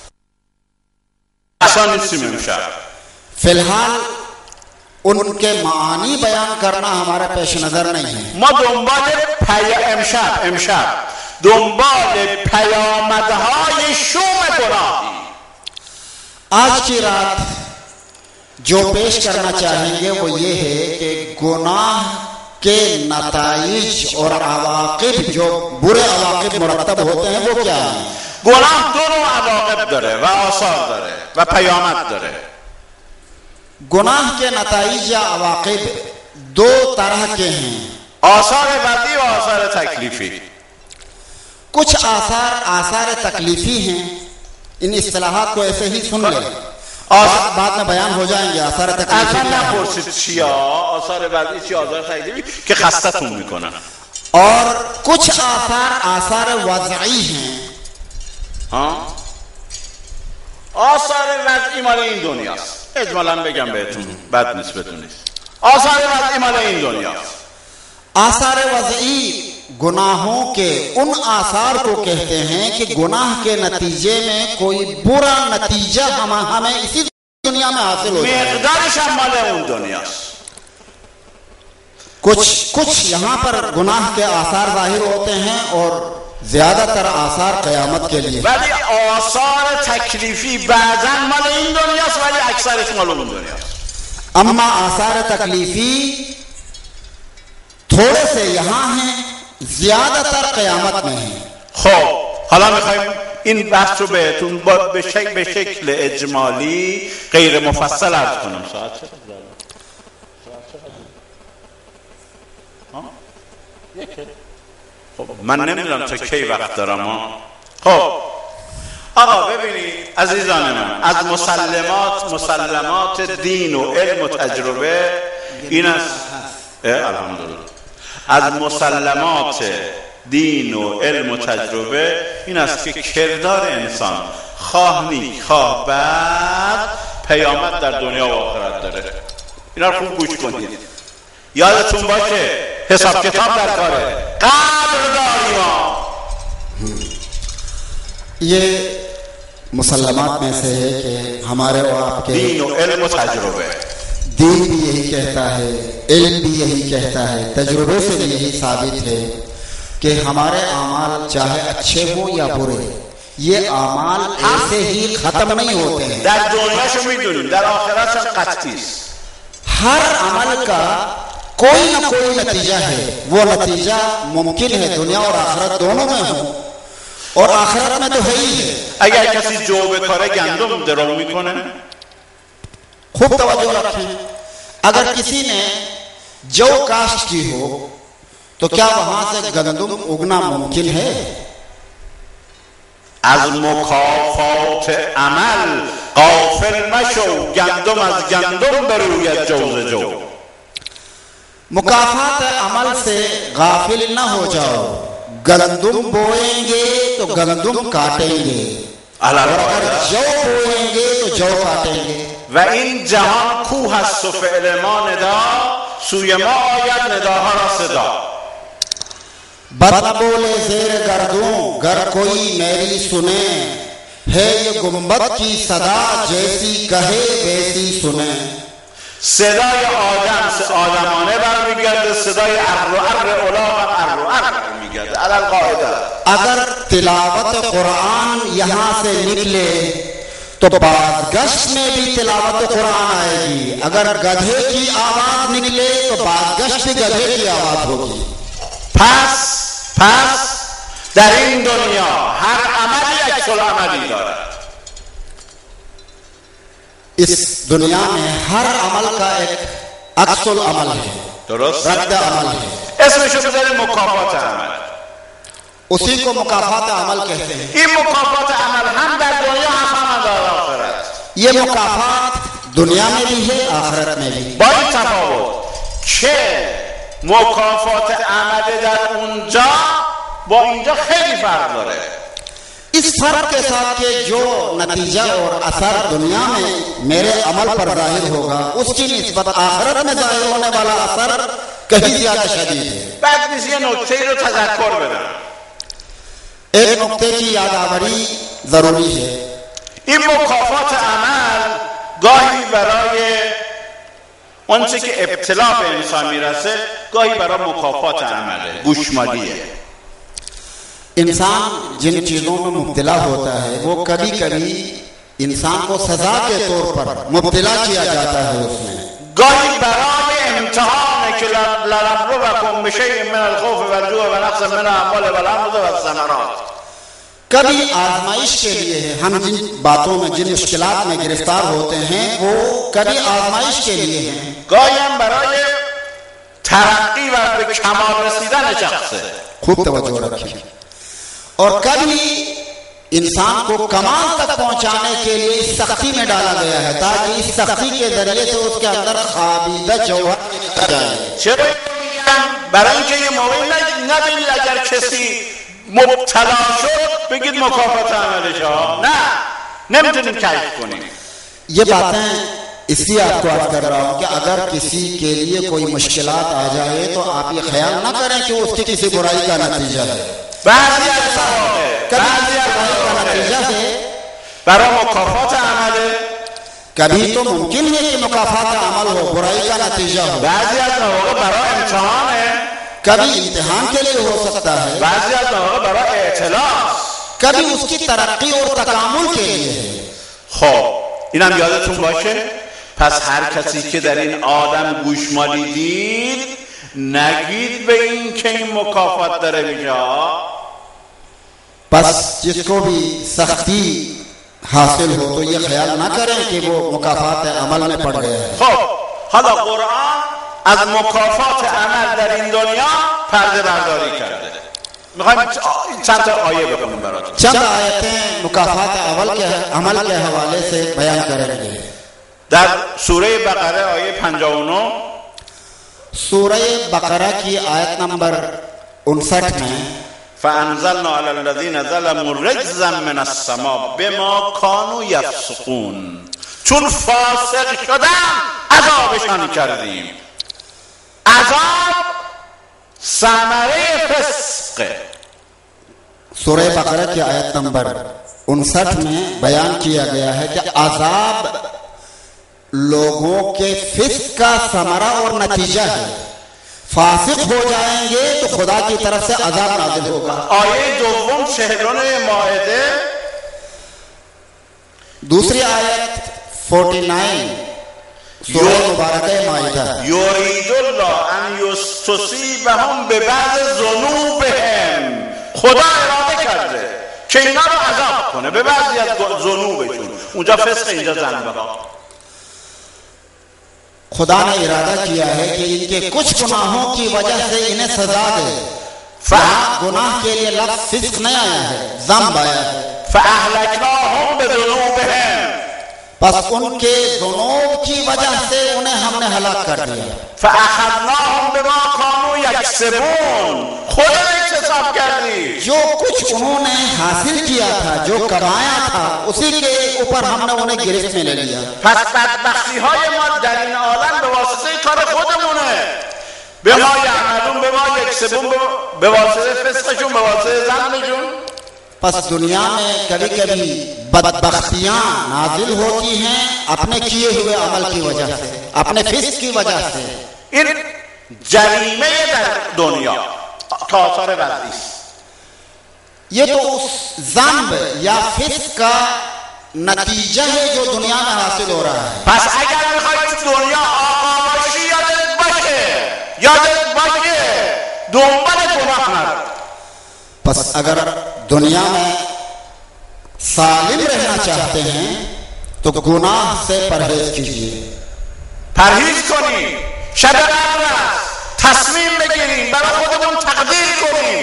اصلا نیستیم امشب. फिलहाल उनके मानी बयान करना हमारे पेश नजर नहीं है. ما دنبال امشب دنبال پیامدهای شوم گناهی. आज की रात जो पेश करना चाहेंगे वो ये है कि गुनाह के नताइज और अवाक़िब, जो बुरे अवाक़िब मुरतब होते हैं वो क्या है. گناه دو نوع عواقب داره و آثار داره و پیامد داره. गुनाह के नताइज या अवाक़िब दो तरह के हैं. آثار بدی و آثار تکلیفی. कुछ आसार तकलीफी हैं. इन इस्तिलाहात को ऐसे ही सुन लें, बाद में बयान हो जाएंगे. आसार तकलीफी اصلا نپرسید چیه آثار بدی چیه آثار تکلیفی که خستتون میکنن. और कुछ आसार वज़ई हैं. آثار وضعی مال این دنیاست. اجمالا بگم بهتون بد نیست بدونید. آثار وضعی مال این دنیاست. आसार वज़ई गुनाहों के उन आसार को कहते हैं कि गुनाह के नतीजे में कोई बुरा नतीजा हमें इसी दुनिया में हासिल हो जाए. مقدارش هم مال اون دنیاست. कुछ यहाँ पर गुनाह के आसार जाहिर होते हैं और ज्यादातर आसार क़यामत के लिए. ولی آثار تکلیفی بعضا مال این دنیاست ولی اکثرش مال اون دنیاست. अम्मा आसार तकलीफी थोड़े से यहाँ हैं, ज्यादातर क़यामत में हैं. خب حالا میخوایم این بحث رو بهتون به شکل اجمالی غیر مفصل عرض کنم. ساعت چقدر؟ خب من نمیدونم تا کی وقت دارم. خب آقا ببینید عزیزان من، از مسلمات دین و علم و تجربه این است. الحمدلله. از مسلمات دین و علم و تجربه این است که کردار انسان خواه نیک خواه بد پیامد در دنیا و آخرت داره. اینا رو خوب گوش کنید. یادتون باشه حساب کتاب در کاره. قدر داریم ما. ये मुसलमात में से है कि हमारे और आपके دین و علم و تجربه दीन भी यही कहता है, इल्म भी यही कहता है, तजुर्बे से भी यही साबित है कि हमारे आमाल चाहे अच्छे हो या बुरे, ये आमाल ऐसे ही खत्म नहीं होते हैं. در دنیاشو میدونیم در آخرتش هم قطعی است. हर अमल का कोई ना कोई नतीजा है. वो नतीजा मुमकिन है दुनिया और आखिरत दोनों में हो, और आखिरत में तो है ही है. اگر کسی جو به کار گندم درو میکنه खूब तवज्जो रखें. अगर किसी ने जौ काश्त की हो तो क्या वहां से गंदम उगना मुमकिन है? از مکافات عمل غافل مشو، گندم از گندم بروید جو ز جو. मुकाफात अमल से गाफिल न हो जाओ. गंदम बोएंगे तो गंदम काटेंगे, और अगर जौ बोएंगे तो जौ काटेंगे. و این جهان کوه است و فعل ما ندا، سوی ما آید نداها را صدا. बद बोले जेर गर्दों गर कोई मेरी सुने, है ये गुंबद की सदा जैसी कहे वैसी सुने. صدای آدمانه برمیگرده، صدای ار و ار الاغ ار و ار میگرده. علل قاعده अगर तिलावत कुरान यहाँ से निकले तो बादगश्त में भी तिलावत कुरान आएगी. अगर गधे की आवाज निकले तो बादगश्त भी गधे की आवाज होगी. پس در این دنیا هر عملی عکس‌العملی دارد. इस दुनिया में हर अमल का एक अक्सुल अमल है, درست؟ रद्द अमल है. اسمشو بذاریم مکافات عمل. उसी को मुकाफात अमल कहते हैं. این مکافات عمل هم در دنیا هم در آخرت. ये मुकाफात दुनिया में भी है, आखिरत में भी. با این تفاوت که مکافات عمل در اونجا با اینجا خیلی فرق داره. इस फर्क के साथ के जो नतीजा और असर दुनिया में मेरे अमल पर जाहिर होगा, उसकी निस्बत आखिरत में जाहिर होने वाला असर कहीं ज्यादा शदीद है. بعد نیست یه نکته رو تذکر بدم. एक नुक्ते की यादावरी जरूरी है. این مکافات عمل گاهی برای اونچه که ابتلا به انسان میرسه، گاهی برای مکافات عمله، گوشمالیه. इंसान जिन चीजों में मुब्तला होता है वो कभी कभी इंसान को सजा के तौर पर मुब्तला किया जाता है उसमें। گاهی برای امتحانه که لنبلوکم بشیء من الخوف والجوع ونقص من الاموال والانفس والثمرات، कभी आजमाइश के लिए है। हम जिन बातों में जिन मुश्किलात में गिरफ्तार होते हैं वो कभी आजमाइश के लिए हैं। گاهی هم برای ترقی و به کمال رسیدن شخصه. खूब तवज्जो रखिए। और कभी इंसान को कमाल तक पहुंचाने के लिए इस सख्ती में डाला गया है ताकि इस सख्ती के जरिए से उसके अंदर खाबिदा जौहर निकल जाए। چرا میگم؟ برای اینکه یه موقعی نبینید اگر کسی مبتلا شد بگید مکافات عملش ها، نه، نمیتونیم کیف کنیم. ये बातें इसलिए आपको आज कर रहा हूं कि अगर किसी के लिए कोई मुश्किलात आ जाए तो आप ये ख्याल ना करें कि उसकी किसी बुराई का नतीजा है। بعضی از مواقع नतीजा है برای مکافات عمله، कभी तो मुमकिन है कि मुकाफात का अमल हो, बुराई का नतीजा हो। بعضی از مواقع برای امتحانه، कभी इम्तिहान के लिए हो सकता है, بعضی از مواقع برای اعتلاف، कभी उसकी तरक्की और तकामुल के लिए है। خب اینم یادتون باشه. پس هر کسی که در این آدم گوشمالی دید نگید به این که این مکافات داره میشه. बस जिसको भी सख्ती हासिल हो तो ये ख्याल ना करें कि वो मुकाफात अमल में पड़ गया है। خب حالا قرآن از مکافات عمل در این دنیا پرده برداری کرده. میخوایم چند تا آیه بخونیم براتون. चंद आयतें मुकाफात अमल के हवाले से बयान करेंगे। در سوره بقره آیه 59 सूरह बकरा की आयत नंबर 59 में فانزلنا على الذين ظلموا رجزا من السماء بما كانوا يفسقون، چون فاسق شدن عذابشان کردیم. عذاب ثمره فسق. सूरह बकरा की आयत नंबर 59 में बयान किया गया है कि अजाब लोगों के फिस्क का समरा और नतीजा है। फासिक हो जाएंगे तो खुदा की तरफ से अजाब नाजिल होगा। آیه دوم شهرانه مائده، दूसरी आयत 49 सूरह मुबारक माइदा। یرید الله ان یصیبهم ببعض ذنوبهم، خدا اراده کرده که اینا رو عذاب کنه به بعضی از ذنوبشون. اونجا فسق، اینجا ذنب ها. खुदा ने इरादा किया है कि इनके कुछ गुनाहों की वजह से इन्हें सजा दे। गुनाह के लिए लफ्ज़ फिस्क नहीं आया है, ज़म्ब आया है। فأهلكناهم بذنوبهم، बस उनके जुनूब की वजह से उन्हें हमने हलाक कर दिया। فأخذناهم بما كانوا يكسبون، خدا اکتساب کردی. जो कुछ उन्होंने हासिल किया था, जो कमाया था, उसी के ऊपर हमने उन्हें गिरफ्त में ले लिया। پس بدبختی های ما در این عالم به واسطه کار خودمونه. به ما یعملون، به ما یکسبون، به واسطه فسقشون، به واسطه ذنبشون. बस दुनिया में कभी कभी बदबख्तियां नाजिल होती हैं अपने किए हुए अमल की वजह से, अपने फिस्क की वजह से। این جریمه در دنیا تا آثار وضعی است. ये तो उस ज़म्ब या फिस्क का नतीजा है जो दुनिया में हासिल हो रहा है। پس اگر میخواید دنیا آقا باشی یادت باشه دنبال گناه نرو. बस अगर दुनिया में सालिम रहना चाहते हैं तो गुनाह से परहेज कीजिए। پرهیز کنیم، شب قدر است، تصمیم بگیریم، برای خودمون تقدیر کنیم،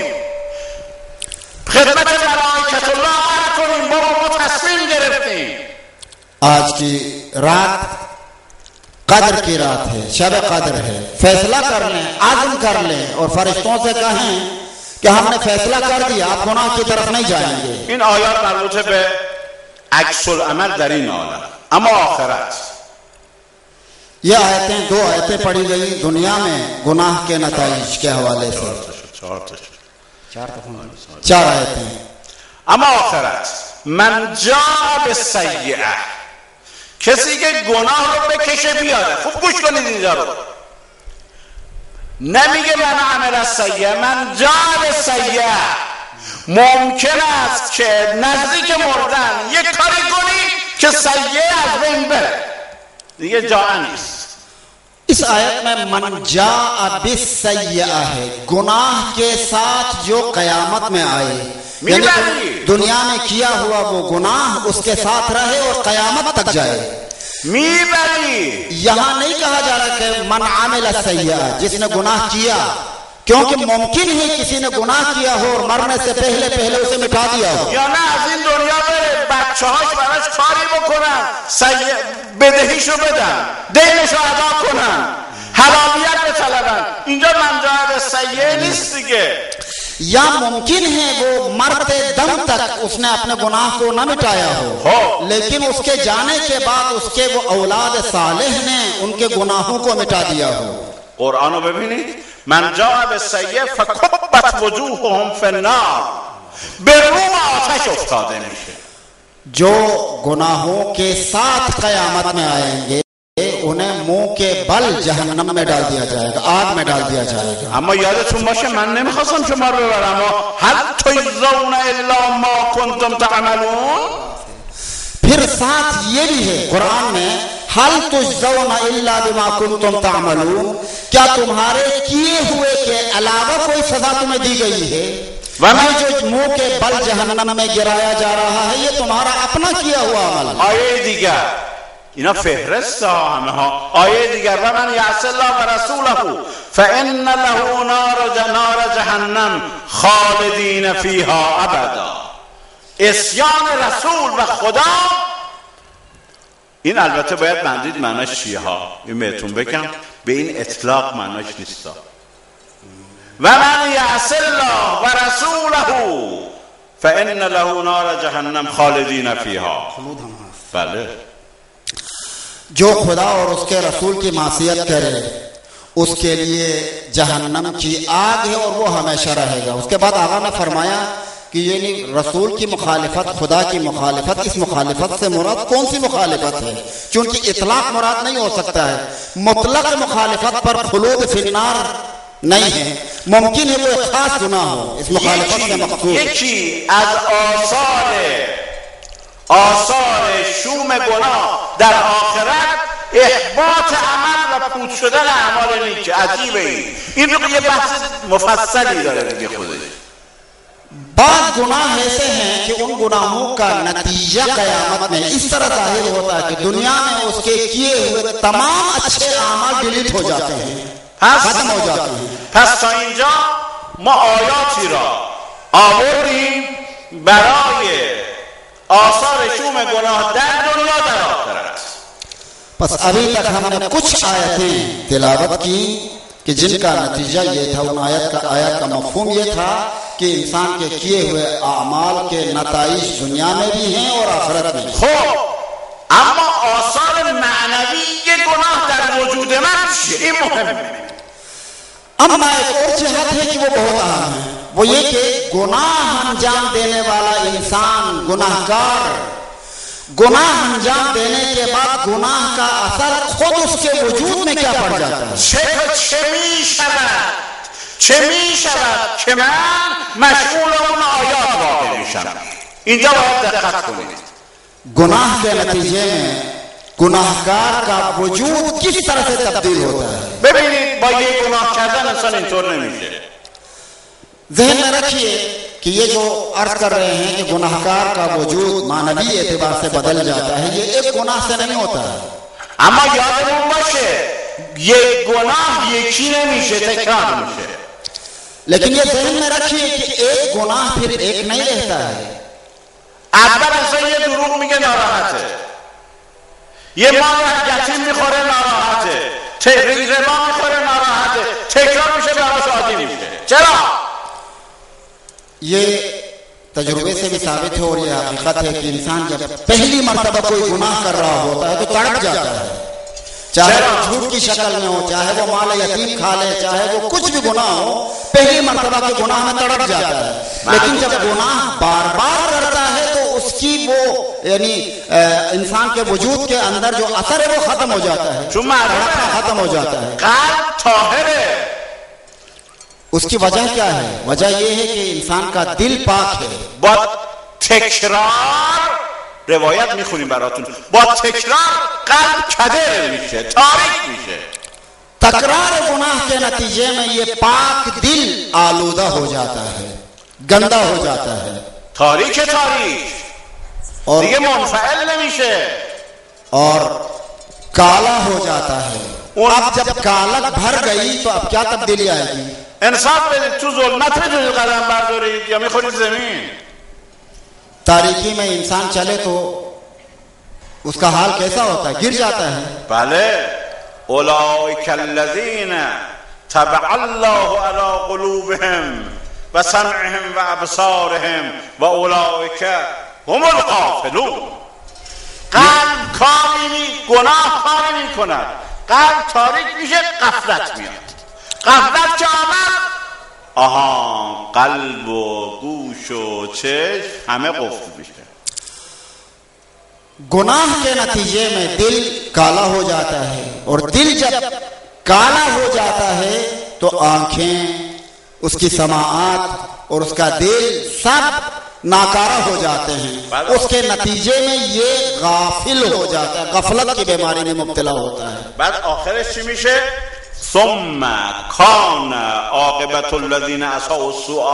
خدمت ملائکت الله عرض کنیم بابا ما تصمیم گرفتیم. आज की रात कदर की रात है, शब कदर है। फैसला कर लें, आज़म कर लें और फरिश्तों से कहें कि हमने फैसला कर दिया, आप गुनाह की तरफ नहीं जाएंगे। این آیات مربوط به عکس العمل در این عالم، اما آخرت. ये आयतें, दो आयतें पढ़ी गई दुनिया में गुनाह के नताइज के हवाले से। चार आयतें। اما آخرت من جاء بالسیئه، کسی که گناه رو بکشه بیاره. خوب گوش کنید اینجا رو. نمیگه من عمل السیئه، من جاء بالسیئه. ممکن است که نزدیک مردن یک کاری کنی که سیئه از بین بره، دیگه جا نیست. इस आयत में मन जाअ बिस्सय्यअ है, गुनाह के साथ जो कयामत में आए, यानी दुनिया में किया हुआ वो गुनाह उसके साथ रहे और कयामत तक जाए. यहाँ नहीं कहा जा रहा कि मन आमिल सय्या, जिसने गुनाह किया, क्योंकि मुमकिन है किसी ने गुनाह किया हो और मरने से पहले पहले उसे मिटा दिया हो. या ना از این دنیا بره بچه‌هاش براش کاری بکنن، بدهیشو بدن، دینشو ادا کنن، حلالیت بطلبن. اینجا منجا به سیئه نیست دیگه. या मुमकिन है वो मरते दम तक उसने अपने गुनाह को न मिटाया हो, लेकिन उसके जाने के बाद उसके वो औलाद सालेह ने उनके गुनाहों को मिटा दिया हो. قرآن رو ببینید، من جاء بالسیئة فکبت وجوههم فی النار، به روم آتش افتاده میشه. जो गुनाहों के साथ कयामत में आएंगे उन्हें मुंह के बल जहन्नम में डाल दिया जाएगा, आग में डाल दिया जाएगा. اما یادتون باشه من نمیخواستم شما رو ببرم، هل تجزون الا ما کنتم تعملون. फिर साथ ये भी है कुरान में, हल तुजज़ौन इल्ला बिमा कुंतुम तामलून, क्या तुम्हारे किए हुए के अलावा कोई सजा तुम्हें दी गई है? वह जो मुंह के बल जहन्नम में गिराया जा रहा है ये तुम्हारा अपना किया हुआ अमल. آیه دیگر اینا فهرست همه ها. آیه دیگر و من یعص الله و رسوله فان له نار جهنم خالدین فیها ابدا. عصیان رسول و خدا، این البته باید بندید معناش چیه ها، این بهتون بگم، به این اطلاق معناش نیستا. و من یعص الله و رسوله فان له نار جهنم خالدین فیها. بله، जो खुदा और उसके रसूल की मासियत करे उसके लिए जहन्नम की आग है और वो हमेशा रहेगा. उसके बाद आगा ने फरमाया कि ये नहीं, रसूल की मुखालिफत, खुदा की मुखालिफत, इस मुखालिफत से मुराद कौन सी मुखालिफत है? क्योंकि इतलाक मुराद नहीं हो सकता है. मुतलक मुखालिफत पर खुलूद फिन्नार नहीं है, मुमकिन है कोई खास गुनाह हो इस मुखालिफत से मक़सूद. یکی از آثار شوم گناه در آخرت احباط عمل و پوچ شدن اعمال نیک. عجیبه این رو یه بحث مفصلی داره دیگه خودش. بعض गुनाह ऐसे हैं कि उन गुनाहों का नतीजा कयामत में इस तरह जाहिर होता है कि दुनिया में उसके किए हुए तमाम अच्छे अमाल डिलीट हो जाते हैं, खत्म हो जाते हैं. پس تا اینجا ما آیاتی را آوردیم برای آثار شوم گناه در دنیا در آخرت. बस अभी तक हमने कुछ आयतें तिलावत की कि जिनका नतीजा ये था, उन आयत का मफहूम ये था कि इंसान के किए हुए आमाल के नताइज दुनिया में भी हैं और आखिरत में. خب اما آثار معنوی گناه در وجود من چیه؟ این مهمه. अम्मा एक और जहत है कि वो बहुत अहम है, वो ये कि गुनाह अंजाम देने वाला इंसान, गुनाहगार, गुनाह अंजाम देने के बाद गुनाह का असर खुद उसके वजूद में क्या पड़ जाता है. چه می شود که من مشغول اون آیات واقع میشم. اینجا باید دقت کنید. गुनाह के नतीजे में गुनाहगार का वजूद किस तरह से तब्दील होता है. ببینید با یه گناه کردن انسان اینطور نمیشه. ذहन में रखिए कि ये जो अर्ज कर रहे हैं कि गुनाहगार का वजूद मानवी एतबार से बदल जाता है, ये एक गुनाह से नहीं होता है. اما یادمون باشه یک گناه یکی نمیشه، تکرار میشه. लेकिन ये ذहन में रखिए कि एक गुनाह फिर एक नहीं रहता है. اول انسان یه دروغ میگه ناراحته، یه مال یتیم میخوره ناراحته، ربا میخوره ناراحته، تکرار میشه براش عادی میشه. چرا؟ ये तजुर्बे से भी साबित है और ये हकीकत है कि इंसान जब पहली मर्तबा कोई गुनाह कर रहा होता है तो तड़प जाता है, चाहे वो झूठ की शक्ल में हो, चाहे वो माल यतीम खा ले, चाहे वो कुछ भी गुनाह हो, पहली मर्तबा के गुनाह में तड़प जाता है. लेकिन जब गुनाह बार बार करता है तो उसकी वो यानी इंसान के वजूद के अंदर जो असर है वो खत्म हो जाता है, खत्म हो जाता है. قلب طاهره. उसकी वजह क्या है? वजह यह है कि इंसान का दिल पाक है. با تکرار روایت میخونیم براتون، با تکرار قلب کدر میشه، تاریک میشه. तकरार गुनाह के नतीजे में ये पाक दिल आलूदा हो जाता है, गंदा हो जाता है, تاریک और دیگه منفعل نمیشه और काला हो जाता है. अब जब कालक भर गई तो अब क्या तब्दीली आएगी? انسان به تو ظلمت میتونید قدم بردارید یا میخورید زمین. तारीकी में इंसान चले तो उसका हाल कैसा होता है? गिर जाता है. بله اولئک الذین طبع الله علی قلوبهم و سمعهم و ابصارهم و اولئک هم الغافلون. قلب کاری گناه کاری میکند، قلب تاریک میشه، غفلت میاد. غفلت که آمد آها قلب و گوش و چشم همه قفل میشه. गुनाह के नतीजे में दिल काला हो जाता है और दिल जब काला हो जाता है तो आंखें, उसकी समाआत और उसका दिल सब नाकारा हो जाते हैं. उसके नतीजे में ये गाफिल हो जाता है, गफलत की बीमारी में मुब्तला होता है. بعد آخرش چی میشه؟ ثم کان عاقبت الذین اساءوا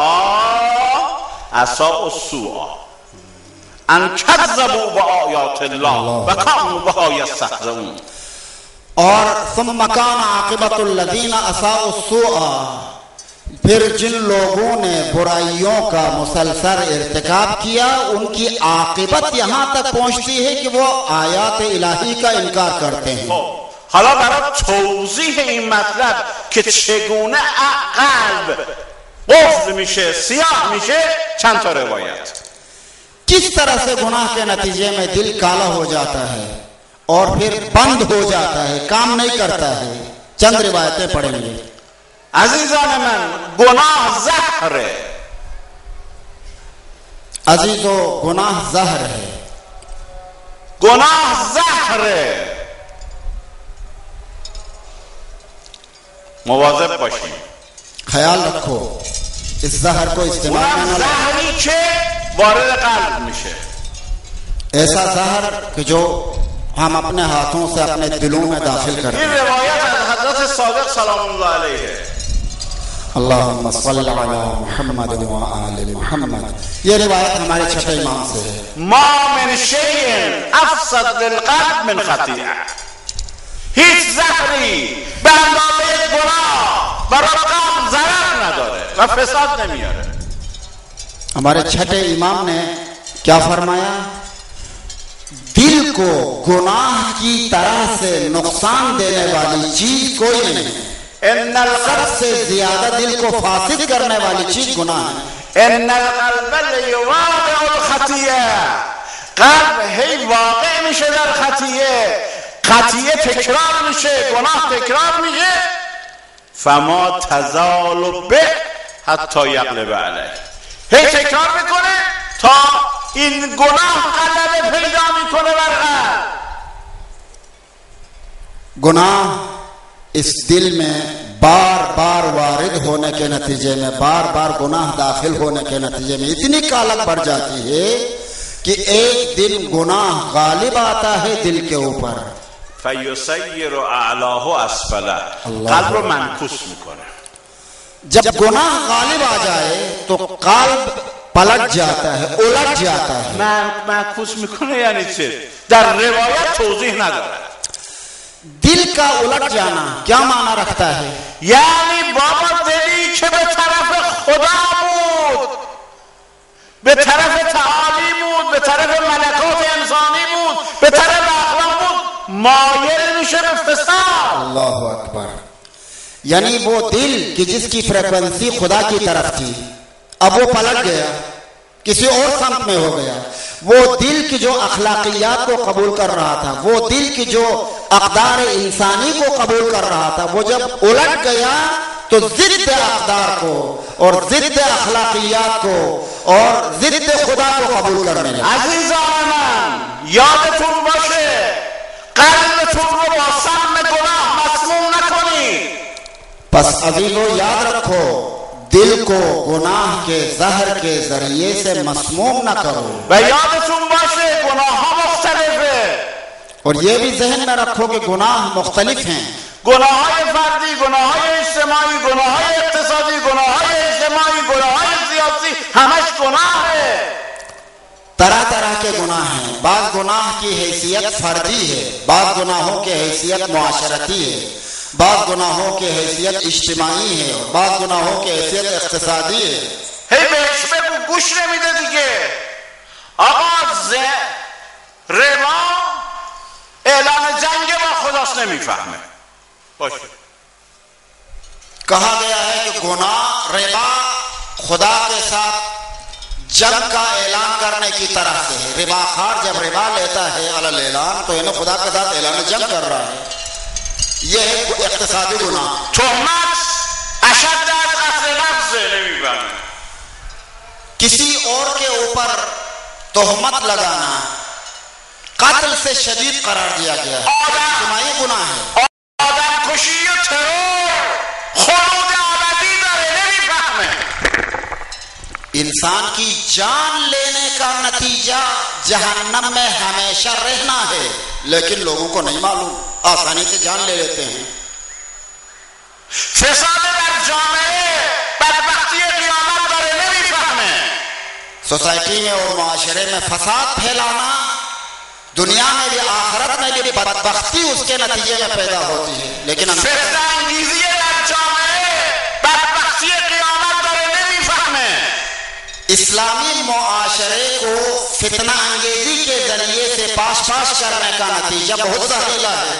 السوء ان کذبوا بآیات الله و کانوا بها یستهزئون. और ثم कान आक़िबत الذین असाउ السوء, फिर जिन लोगों ने बुराइयों का मुसलसल इर्तिकाब किया उनकी आक़िबत यहाँ तक पहुँचती है कि वो आयात इलाही का इनकार करते हैं. حالا برای توضیح این مطلب که چگونه قلب قفل میشه، سیاه میشه، چند تا روایت. किस तरह से गुनाह के नतीजे में दिल काला हो जाता है और फिर बंद हो जाता है, काम नहीं करता है. चंद रिवायतें पढ़ेंगे. عزیزان من گناه زهره. अजीजो गुनाह जहर है. گناه زهره. مواظب باشیم. ख्याल रखो इस जहर को इस्तेमाल اونم में न लो. زهری که وارد قلب میشه. ऐसा जहर कि जो हम अपने हाथों से अपने दिलों में दाखिल करते این हैं. روایت از حضرت صادق سلام الله علیه. अल्लाहुम्मा सल्लि अला मुहम्मद व आले मुहम्मद. ये रिवायत हमारे छठे इमाम से है. ما من شیء افسد للقلب من خطیئه. هیچ زهری به اندازه گناه برای قلب ضرر نداره و فساد نمیاره. हमारे छठे इमाम ने क्या फरमाया? दिल को गुनाह की तरह से नुकसान देने वाली चीज कोई नहीं. ان القلب सबसे ज्यादा दिल को फासिद करने वाली चीज गुनाह है. ان القلب لیواقع الخطیئه. قلب هی واقع میشه در خطیئه تکرار میشه، گناه تکرار میشه. فما تزال به حتی یغلب علیه. هی تکرار میکنه تا این گناه غلبه پیدا میکنه بر قلب. गुनाह इस दिल में बार बार वारिद होने के नतीजे में, बार बार गुनाह दाखिल होने के नतीजे में इतनी कालक बढ़ जाती है कि एक दिन गुनाह गालिब आता है दिल के ऊपर. فیسیر اعلاه اسفله. قلب رو منکوس میکنه. जब गुनाह गालिब आ जाए तो कल्ब पलट जाता है, उलट जाता है. منکوس میکنه یعنی چه؟ در روایت توضیح نداره. दिल का उलट जाना क्या माना रखता है? یعنی بابا دلی که به طرف خدا بود، به طرف تعالی بود، به طرف ملکات انسانی بود، به طرف اخلاق بود، مایل میشه به فساد. अल्लाह अकबर. यानी वो दिल कि जिसकी फ्रीक्वेंसी खुदा की तरफ थी अब वो पलट गया, किसी और संत में हो गया. वो दिल की जो अखलाकियात को कबूल कर रहा था, वो दिल की जो अक़दार इंसानी को कबूल कर रहा था, वो जब उलट गया तो जिद्द अक़दार को और जिद्द अखलाकियात को और जिद्द खुदा को कबूल करने लगा. عزیزان من یادتون باشه قلبتون رو با سهم گناه مسموم نکنید. बस अजीजों याद रखो दिल को गुनाह के जहर के जरिए से मसमूम न करो। यादतुन बाशे गुनाह मुख्तलिफ है, और ये भी जहन में रखो कि गुनाह मुख्तलिफ हैं। गुनाह फर्दी, गुनाह इज्तिमाई, गुनाह इक्तिसादी, गुनाह इज्तिमाई, गुनाह सियासी, हमश गुनाह है। तरह तरह के गुनाह हैं। बाज़ गुनाह की हैसियत फर्दी है, बाज़ गुनाहों की हैसियत मुआशरती है, बाज़ गुनाहों की हैसियत इज्तिमाई है, बाज़ गुनाहों की हैसियत इक्तिसादी है। Hey beş be bu kuş ne mi dedi ki? Ağaz reva elan cengi ve खुदास नहीं फहमे। कहा गया है कि गुनाह रिबा खुदा के साथ जंग का ऐलान करने की तरह से है। रिबा खार जब रिबा लेता है अलल ऐलान, तो इन्हें खुदा के साथ ऐलान जंग कर रहा है। यह है इक्तिसादी गुनाह। किसी और के ऊपर तोहमत लगाना कत्ल से शदीद करार दिया गया है, इज्तिमाई गुनाह है। इंसान की जान लेने का नतीजा जहन्नम में हमेशा रहना है, लेकिन लोगों को नहीं मालूम, आसानी से जान ले लेते हैं। सोसाइटी में और माशरे में फसाद फैलाना दुनिया में भी आखिरत में भी बदबख्ती उसके नतीजे में पैदा होती है। लेकिन इस्लामी मुआशरे को फितना अंगेजी के जरिए से पाश पाश करने का नतीजा बहुत ज़हरीला है।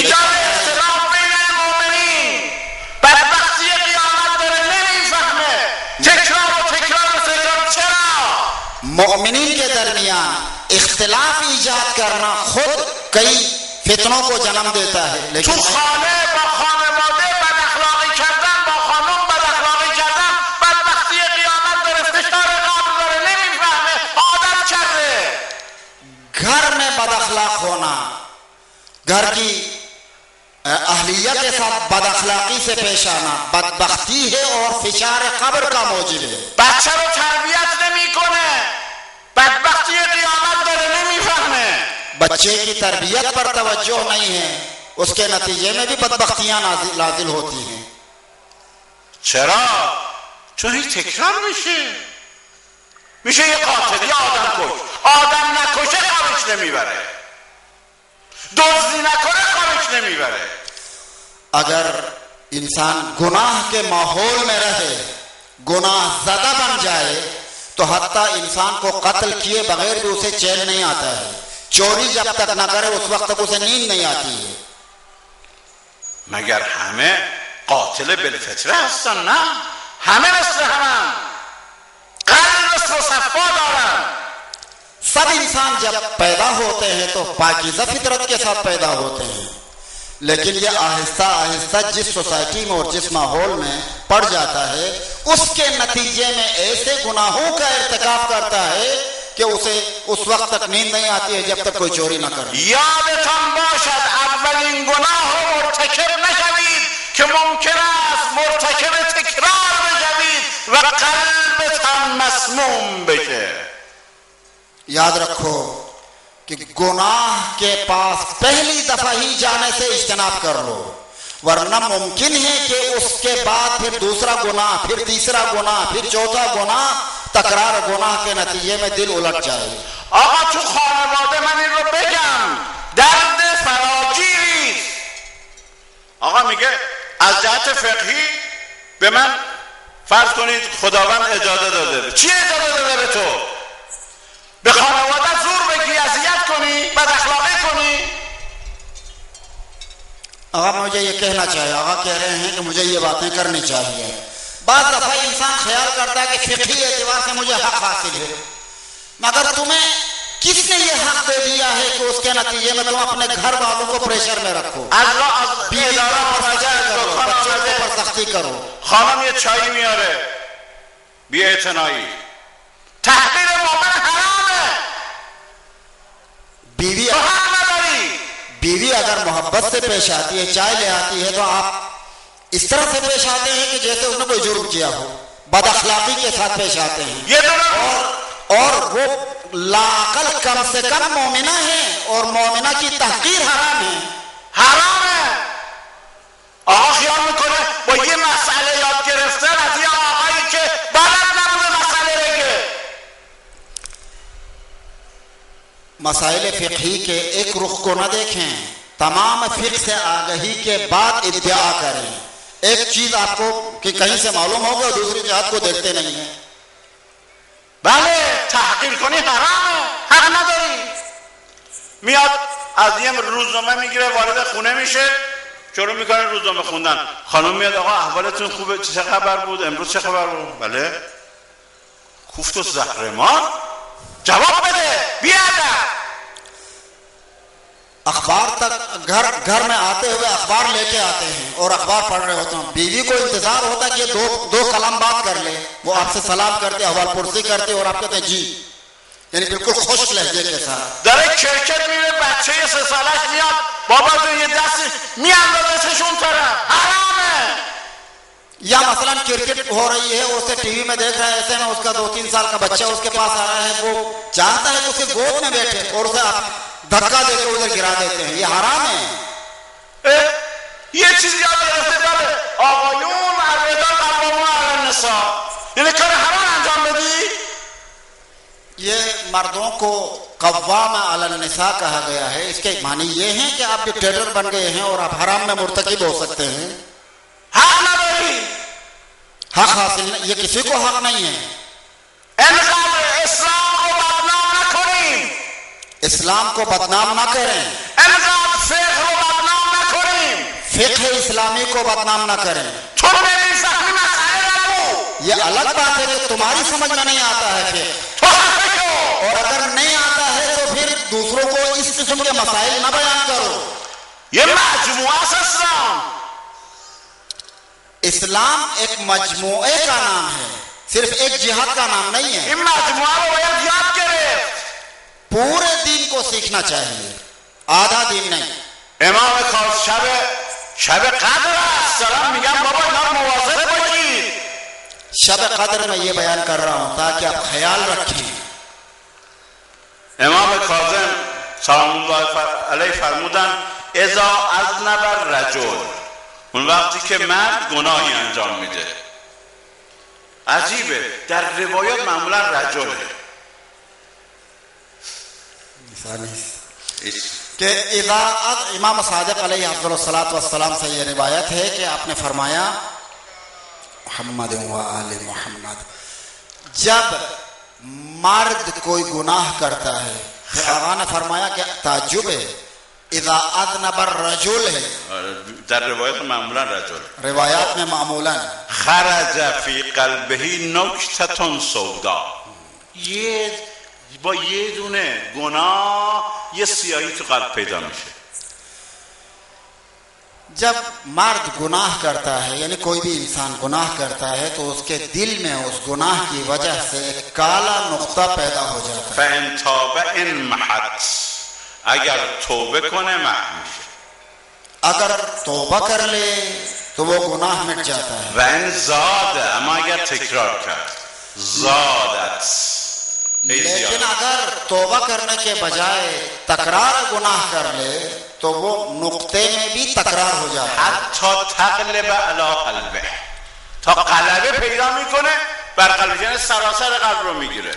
मोमिनीन के दरमियान इख्तिलाफ ईजाद करना खुद कई फितनों को जन्म देता है। लेकिन घर में बदअखलाक होना, घर की अहलियत के साथ बदअखलाकी से पेश आना बदबख्ती है और फिशार कब्र का मौजिब है। बच्चे की तरबियत पर तवज्जो नहीं है, उसके नतीजे में भी बदबख्तियां नाजिल होती हैं। चरा चोरी तकरार میشه یه قاتل یا آدم نکشه خوابش نمیبره، دزدی نکنه خوابش نمیبره. अगर इंसान गुनाह के माहौल में रहे, गुनाह ज़दा बन जाए, तो हत्ता इंसान को कत्ल किए बगैर भी उसे चैन नहीं आता है। चोरी जब तक न करे उस वक्त तक उसे नींद नहीं आती है। मगर हमें قاتل بالفطره هستن؟ نه، همه مثل همن، قلب مثل صفا دارن. सब इंसान जब पैदा होते हैं तो पाकीज़ा फितरत के साथ पैदा होते हैं, लेकिन ये आहिस्ता आहिस्ता जिस सोसाइटी में और जिस माहौल में पड़ जाता है, उसके नतीजे में ऐसे गुनाहों का इर्तिकाब करता है कि उसे उस वक्त तक नींद नहीं आती है जब तक कोई चोरी न करे। यादतन बाशद अव्वलिन गुनाह مرتکب نشوید که ممکن است مرتکب تکرار بشوید و قلبتان مسموم بشه. याद रखो कि गुनाह के पास पहली दफा ही जाने से इज्तनाब कर लो, वरना मुमकिन है कि उसके बाद फिर दूसरा गुनाह, फिर तीसरा गुनाह, फिर चौथा गुनाह, तकरार गुनाह के नतीजे में दिल उलट जाए. آقا تو خانواده من این رو بگم درد فراگیری. آقا میگه از جهت فقهی به من فرض کنید خداوند اجازه داده. چی اجازه داده به تو؟ به خانواده زور بگی، اذیت کنی، بد اخلاقی کنی؟ आगा मुझे ये कहना चाहिए, आगा कह रहे हैं कि मुझे ये बातें करनी चाहिए. बात दफा इंसान ख्याल करता है कि फिक्री एतबार से मुझे हक हासिल है, मगर तुम्हें किसने ये हक दे दिया है कि उसके नतीजे में तुम अपने घर वालों को प्रेशर में रखो, बच्चों के ऊपर सख्ती करो. خانم یه چایی میاره بی اعتنایی، تحقیر مومن حرامه. बीवी अगर मोहब्बत से पेश आती है, चाय ले आती है, तो आप इस तरह से पेश आते हैं कि जैसे उसने कोई जुर्म किया हो. बदअखलाकी के साथ पेश आते हैं। ये तो और वो लाअकल कम से कम मोमिना है और मोमिना की तहकीर हराम है। حرام है। آقا خیال میکنه با یه مسئله یاد گرفتن از یه آقایی که بلد نبوده مسئله بگه. मसाइल फ़िक़ही के एक रुख को न देखें, तमाम फ़िक़ह से आगही के बाद इद्दिआ करें। एक चीज आपको कि कहीं से मालूम होगा और दूसरी जहाद को देखते नहीं है। بله تحقیر کنی حرامه، حق نداری. میاد از یه روزنامه میگیره وارد خونه میشه شروع میکنه روزنامه خوندن. خانم میاد آقا احوالتون خوبه؟ چه خبر بود امروز؟ چه خبر بود؟ بله. کوفت و زهرمار جواب بده بیادب. अखबार तक घर में आते हुए अखबार लेके आते हैं और अखबार पढ़ रहे होते हैं। बीवी को इंतजार होता है कि दो कलम बात कर ले। वो आपसे सलाम करते, हवाल पुरसी करते और आप कहते हैं जी, यानी बिल्कुल खुश लहजे के साथ। در یک شرکت میره بچه 3 سالش میاد بابا تو یه دست میاندازشون طرف حرامه. या मसलन क्रिकेट हो रही है, उसे टीवी में देख रहा है, ऐसे में उसका 2-3 साल का बच्चा उसके पास आ रहा है, वो चाहता है कि उसके गोद में बैठे और उसे धक्का देकर उधर गिरा देते हैं। ये हराम है। یه چیزی یاد گرفته داره آقایون الرجال قوامون علی النساء، یعنی کار حرام انجام بدی. ये मर्दों को कव्वाम अलल निसा कहा गया है। इसके मानी ये है कि आप डिक्टेटर बन गए हैं और आप हराम में मुर्तकिब हो सकते हैं। حق نداری. हक हासिल ये किसी को हक नहीं है। انقدر اسلام رو بدنام نکنیم، इस्लाम को बदनाम ना करें, انقدر فقه رو بدنام نکنیم. फिक़्ह इस्लामी को बदनाम ना करें। تو نمی‌فهمی مسئله رو، ये अलग बात है कि तुम्हारी समझ में नहीं आता है फिर, تو حرفی رو. और अगर नहीं आता है तो फिर दूसरों को इस किस्म के मसाइल न बयान करो। یه مجموعه است اسلام. इस्लाम एक मजमूए का नाम है, सिर्फ एक जिहाद का नाम नहीं है। این مجموعه رو باید یاد گرفت. पूरे दिन को सीखना चाहिए, आधा दिन नहीं। امام کاظم شب قدر است دارم میگم بابا اینا رو مواظب باشید. शब कदर में ये बयान कर रहा हूं ताकि आप ख्याल रखें। امام کاظم سلام الله علیه فرمودن اذا اذنب الرجل، اون وقتی که مرد گناهی انجام میده. عجیبه در روایات معمولا رجله कि इमाम सादिक अलैहिस्सलातु वस्सलाम से ये रिवायत है कि आपने फरमाया मोहम्मद व आले मोहम्मद, जब मर्द कोई गुनाह करता है, फिर आगा ने फरमाया कि ताज्जुब है, इज़ा अज़नब अर्रजुल है, در روایات معمولا رجل रिवायात में मामूलन خرج فی قلبه نکتة سودا، با یه دونه گناه یه سیاهی تو قلب پیدا میشه. जब मर्द गुनाह करता है, यानी कोई भी इंसान गुनाह करता है, तो उसके दिल में उस गुनाह की वजह से एक काला नुक्ता पैदा हो जाता है। فإن تاب انمحت، اگر توبه کنه محو میشه. अगर तौबा कर ले तो वो गुनाह मिट जाता है। وإن زاد، اما اگر تکرار کرد زادت، लेकिन अगर तौबा करने के बजाय तकरार गुनाह कर ले तो वो नुक्ते में भी तकरार हो जाता है। حتی تقلب علی قلبه، تا غلبه پیدا میکنه بر قلب، یعنی سراسر قلب رو میگیره.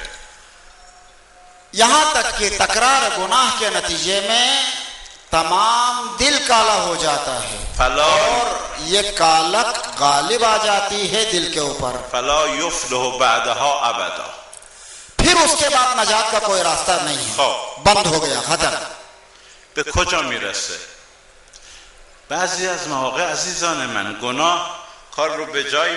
यहाँ तक कि तकरार गुनाह के नतीजे में तमाम दिल काला हो जाता है और ये कालक गालिब आ जाती है दिल के ऊपर। فلا یفلح بعدها ابدا، फिर उसके बाद नजात का कोई रास्ता नहीं है, बंद हो गया, खत्म। به کجا میرسه؟ بعضی از مواقع عزیزان من گناه کار رو به جایی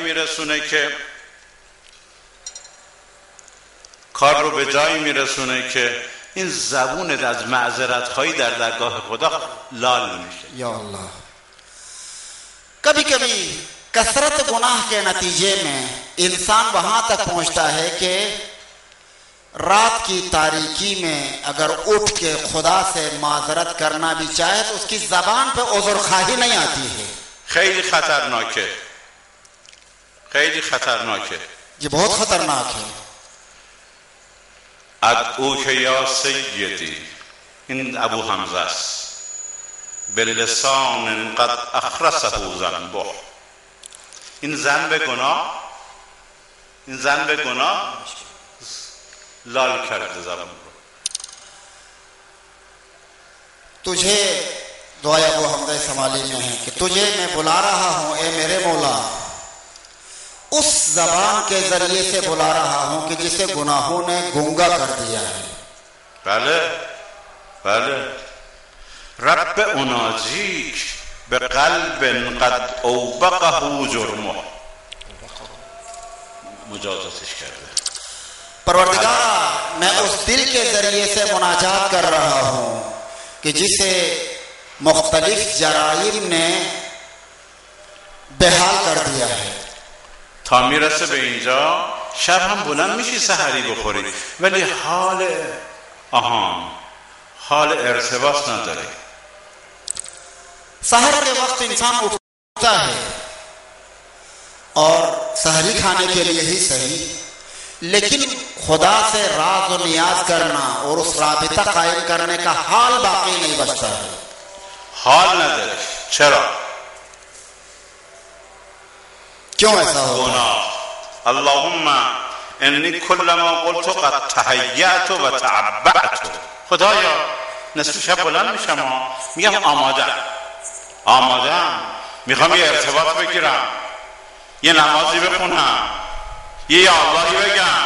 میرسونه که این زبون از معذرت خواهی در درگاه خدا لال میشه. या अल्लाह, कभी कभी कसरत गुनाह के नतीजे में इंसान वहां तक पहुंचता है कि रात की तारीकी में अगर उठ के खुदा से माजरत करना भी चाहे तो उसकी जबान पे उज़्र ख़्वाही नहीं आती है। خیلی خطرناکه، خیلی خطرناکه. ये बहुत खतरनाक है। ادعوک یا سیدی، این ابو حمزه است، بلسان قد اخرسه ذنبه. این ذنب گناه لال کرده زبان رو. तुझे दुआ अबू हमजा समाली में है कि तुझे मैं बुला रहा हूँ ए मेरे मौला, उस जबान के जरिए से बुला रहा हूँ कि जिसे गुनाहों ने गूंगा कर दिया है। بله رب اناجیک به قلب قد اوبقه جرمه، مجازاتش کرده. परवरदिगार मैं उस दिल के जरिए से मुनाजात कर रहा हूँ कि जिसे मुख्तलिफ जराइम ने बेहाल कर दिया है. تا میرسه به اینجا شب هم بلند میشی سحری بخوری ولی حال ارتباط نداره. सहर के वक्त इंसान उठता है और सहरी खाने के लिए ही सही, लेकिन खुदा से राज और नियाज करना और उस राबिता कायम करने का हाल बाकी नहीं बचता है. हाल نداره. چرا؟ क्यों ऐसा होगा؟ गुनाह. اللهم انی کلما قلت قد تهیأت و تعبأت. خدایا نصف شب بلند میشم میگم آمادم میخوام یه ارتباط بگیرم، یه نمازی بخونم، یه اللهی بگم.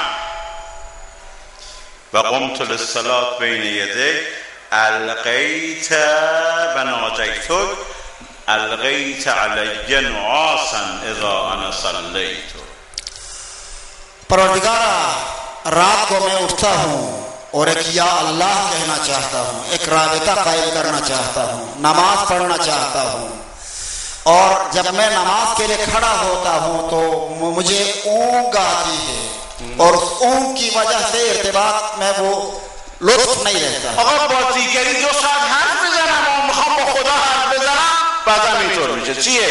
و قمت للصلاة بین یدیک القیت و ناجیتک القیت علی نعاسا اذا انا صلیت. परवरदिगारा रात को मैं उठता हूँ और एक या अल्लाह कहना चाहता हूँ, एक राबिता कायम करना चाहता हूँ, नमाज पढ़ना चाहता हूँ. और जब मैं नमाज के लिए खड़ा होता हूँ तो मुझे ऊँग आती है और उस ऊँग की वजह से इर्तिबात में वो लुत्फ नहीं रहता. آقا با دیگری 2 ساعت حرف بزنم و میخوام با خدا حرف بزنم بعدم اینطور میشه. چیه؟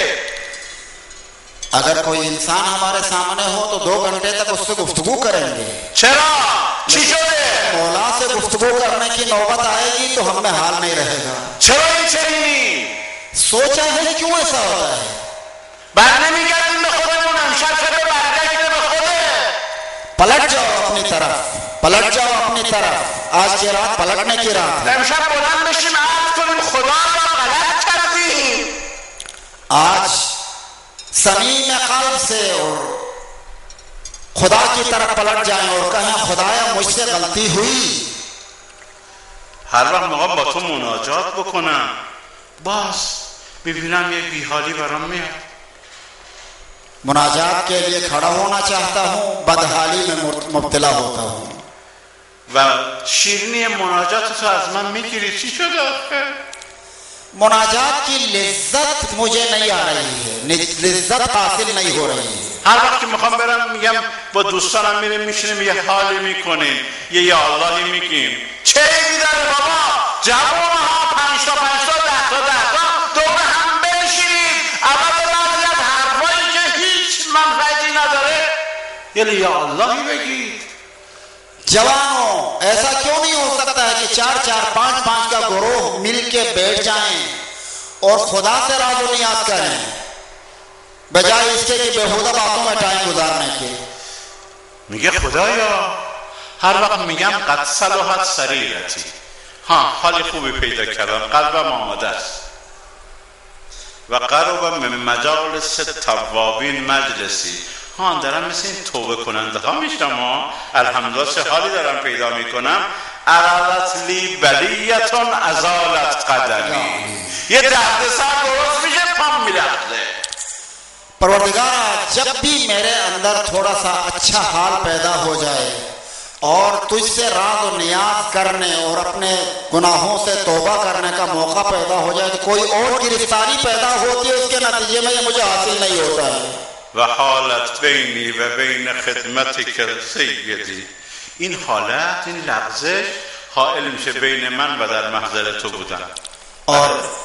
अगर कोई इंसान हमारे सामने हो तो 2 घंटे तक उससे गुफ्तगू करेंगे. چرا؟ چی شده؟ मौला से गुफ्तगू करने की नौबत आएगी तो हम में हाल नहीं रहेगा. چرا این چنینی؟ सोचा है क्यों ऐसा होता है؟ بر نمیگردیم به خودمون، امشب شده برگشته به خودت. पलट जाओ अपनी तरफ. आज की रात पलटने की रात है. امشب بلند بشیم عرض کنیم خدا را غلط کردیم. आज समीम कल्ब से और खुदा की तरफ पलट जाएं और कहें खुदाया मुझसे गलती हुई. هر وقت میخوام با تو مناجات بکنم باز میبینم یه بیحالی برام میاد. मुनाजात के लिए खड़ा होना चाहता हूँ, बदहाली में मुब्तला होता हूँ. و شیرینی مناجات تو از من میگیری. چی شده آخه؟ मुनाजात की लिज्जत मुझे नहीं आ रही है, लिज्जत हासिल नहीं हो रही है. هر وقت که میخوام برم میگم با دوستانم میریم میشینیم یه حالی میکنیم، یه یا اللهی میگیم. چه ایدی داره بابا؟ جوانها 5 تا 10 تا دور هم بنشینید اول بعضی از حرفایی که هیچ منفعتی نداره یه یا اللهی بگید. जवानों, ऐसा क्यों नहीं हो सकता है कि 4-4, 5-5 का गिरोह मिल के बैठ जाएं और खुदा से राज और नियाज करें बजाय इसके कि बेहुदा बातों में टाइम गुजारने के. میگه خدایا هر وقت میگم قد صلحت سریرتی، حال خوبی پیدا کردم، قلبم آماده است. و قرب من مجالس توابین مجلسی، دارم مثل این توبه کننده ها میشم، الحمدلله چه حالی دارم پیدا میکنم. ارادت لی بلیتون ازالت قدمی، یه دردسر درست میشه پام میلرزه. परवरदिगारा जब भी मेरे अंदर थोड़ा सा अच्छा हाल पैदा हो जाए और तुझसे राज और नियाज करने और अपने गुनाहों से तौबा करने का मौका पैदा हो जाए तो कोई और गिरफ्तारी पैदा होती है, उसके नतीजे में ये मुझे हासिल नहीं होता है. و حالت بینی و بین خدمتک سیدی، این حالت، این لغزش حائل میشه بین من و در محضر تو بودن.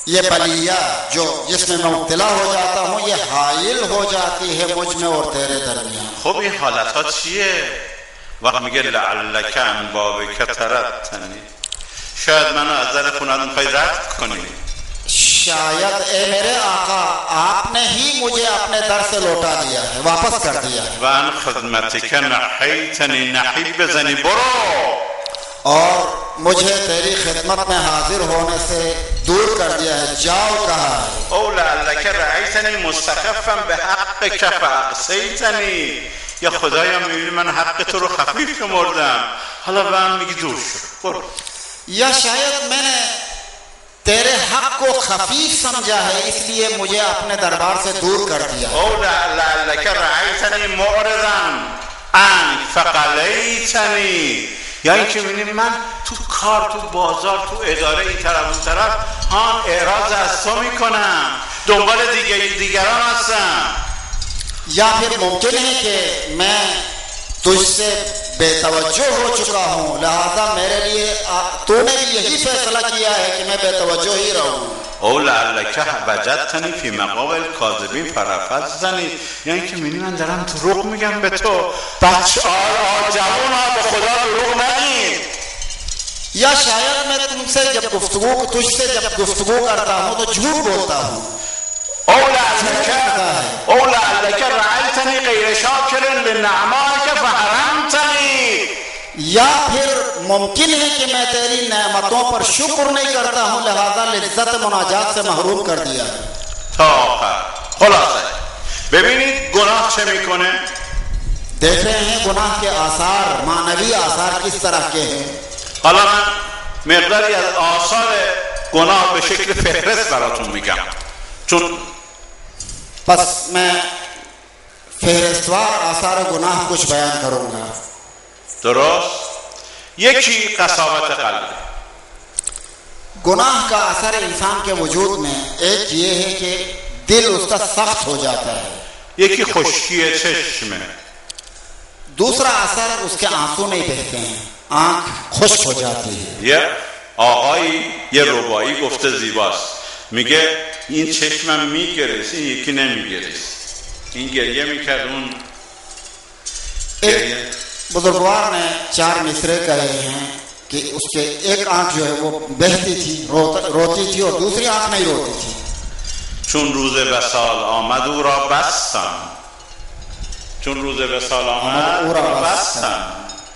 ये बलिया जो जिसमें मैं मुब्तला हो जाता हूँ, ये हाइल हो जाती है मुझ में और तेरे दरमियान। خب این حالت ها چیه؟ وقت میگه لعلک عن بابک تردتنی، شاید منو از در خونت میخوای رد کنی. शायद ए मेरे आका आपने ही मुझे अपने दर से लौटा दिया है, वापस कर दिया है। و عن خدمتک نحیتنی، نحیب بزنی برو، और मुझे तेरी खिदमत में हाजिर होने से दूर कर दिया है, जाओ कहा है। او لعلک رأیتنی مستخفا به حقک فاقصیتنی، یا خدایا میبینی من حق تو رو خفیف شمردم، حالا به من میگی دور شو برو. या शायद मैंने तेरे हक को खफीफ समझा है, इसलिए मुझे अपने दरबार से दूर कर दिया। او لعلک رأیتنی معرضا عنک فقلیتنی، یا این که میبینی من تو کار، تو بازار، تو اداره، این طرف اون طرف اعراض از تو میکنم، دنبال دیگران هستم. या फिर मुमकिन है कि मैं तुझसे बेतवज्जो हो चुका हूँ, लिहाजा मेरे लिए तूने भी यही फैसला किया है कि मैं बेतवज्जो ही रहूँ। او لعلک وجدتنی فی مقابل کاذبین فرفضتنی، یعنی که میبینی من دارم دروغ میگم به تو، بچه جوان ها به خدا دروغ نگید. या शायद मैं तुझसे जब गुफ्तगू करता हूँ तो झूठ बोलता हूँ। او لعلک رأیتنی غیر شاکر لنعمائک فحرمتنی، या फिर मुमकिन है कि मैं तेरी नेमतों पर शुक्र नहीं करता हूँ, लिहाजा लिज्जत मुनाजात से महरूम कर दिया। تا آخر خلاصه ببینید گناه چه میکنه. देख रहे हैं गुनाह के आसार, मानवी आसार किस तरह के हैं। حالا من مقداری از آثار گناه به شکل فهرست براتون میگم، چون बस मैं फहरिस्तवार आसार गुनाह कुछ बयान करूंगा। درست. یکی قساوت قلب، गुनाह का असर इंसान के वजूद में एक ये है कि दिल उसका सख्त हो जाता है। یکی خشکی چشمه، दूसरा असर उसके आंसू नहीं बहते हैं, आंख खुश्क हो जाती है। یه آقایی یه ربایی گفته زیباست، میگه این چشمم میگریست این یکی نمیگریست، این گریه میکرد اون گریه. बुजुर्गवार ने 4 मिसरे कहे हैं कि उसके एक आंख जो है वो बहती थी, रोती थी, और दूसरी आंख नहीं रोती थी। چون روز وصال آمد او را بستم، چون روز وصال آمد او را بستم،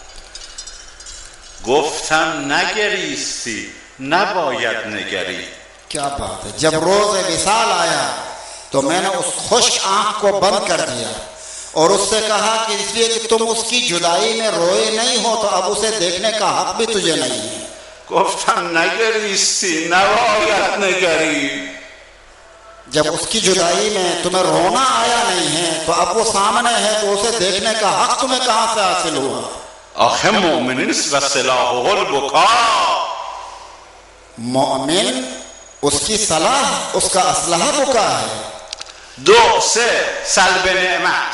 گفتم نگریستی نباید نگری. क्या बात है। जब रोज विसाल आया तो मैंने उस खुश्क आंख को बंद कर दिया और उससे कहा कि इसलिए कि तुम उसकी जुदाई में रोए नहीं हो तो अब उसे देखने का हक भी तुझे नहीं है। گفتم نگریستی نباید نگری، जब उसकी जुदाई में तुम्हें रोना आया नहीं है तो अब वो सामने है तो उसे देखने का हक तुम्हें कहां से हासिल हुआ। آخه مؤمن نیست و سلاحه البکا، मोमिन उसकी सलाह, उसका असलहा बुका है। 2 3 سلب نعمت،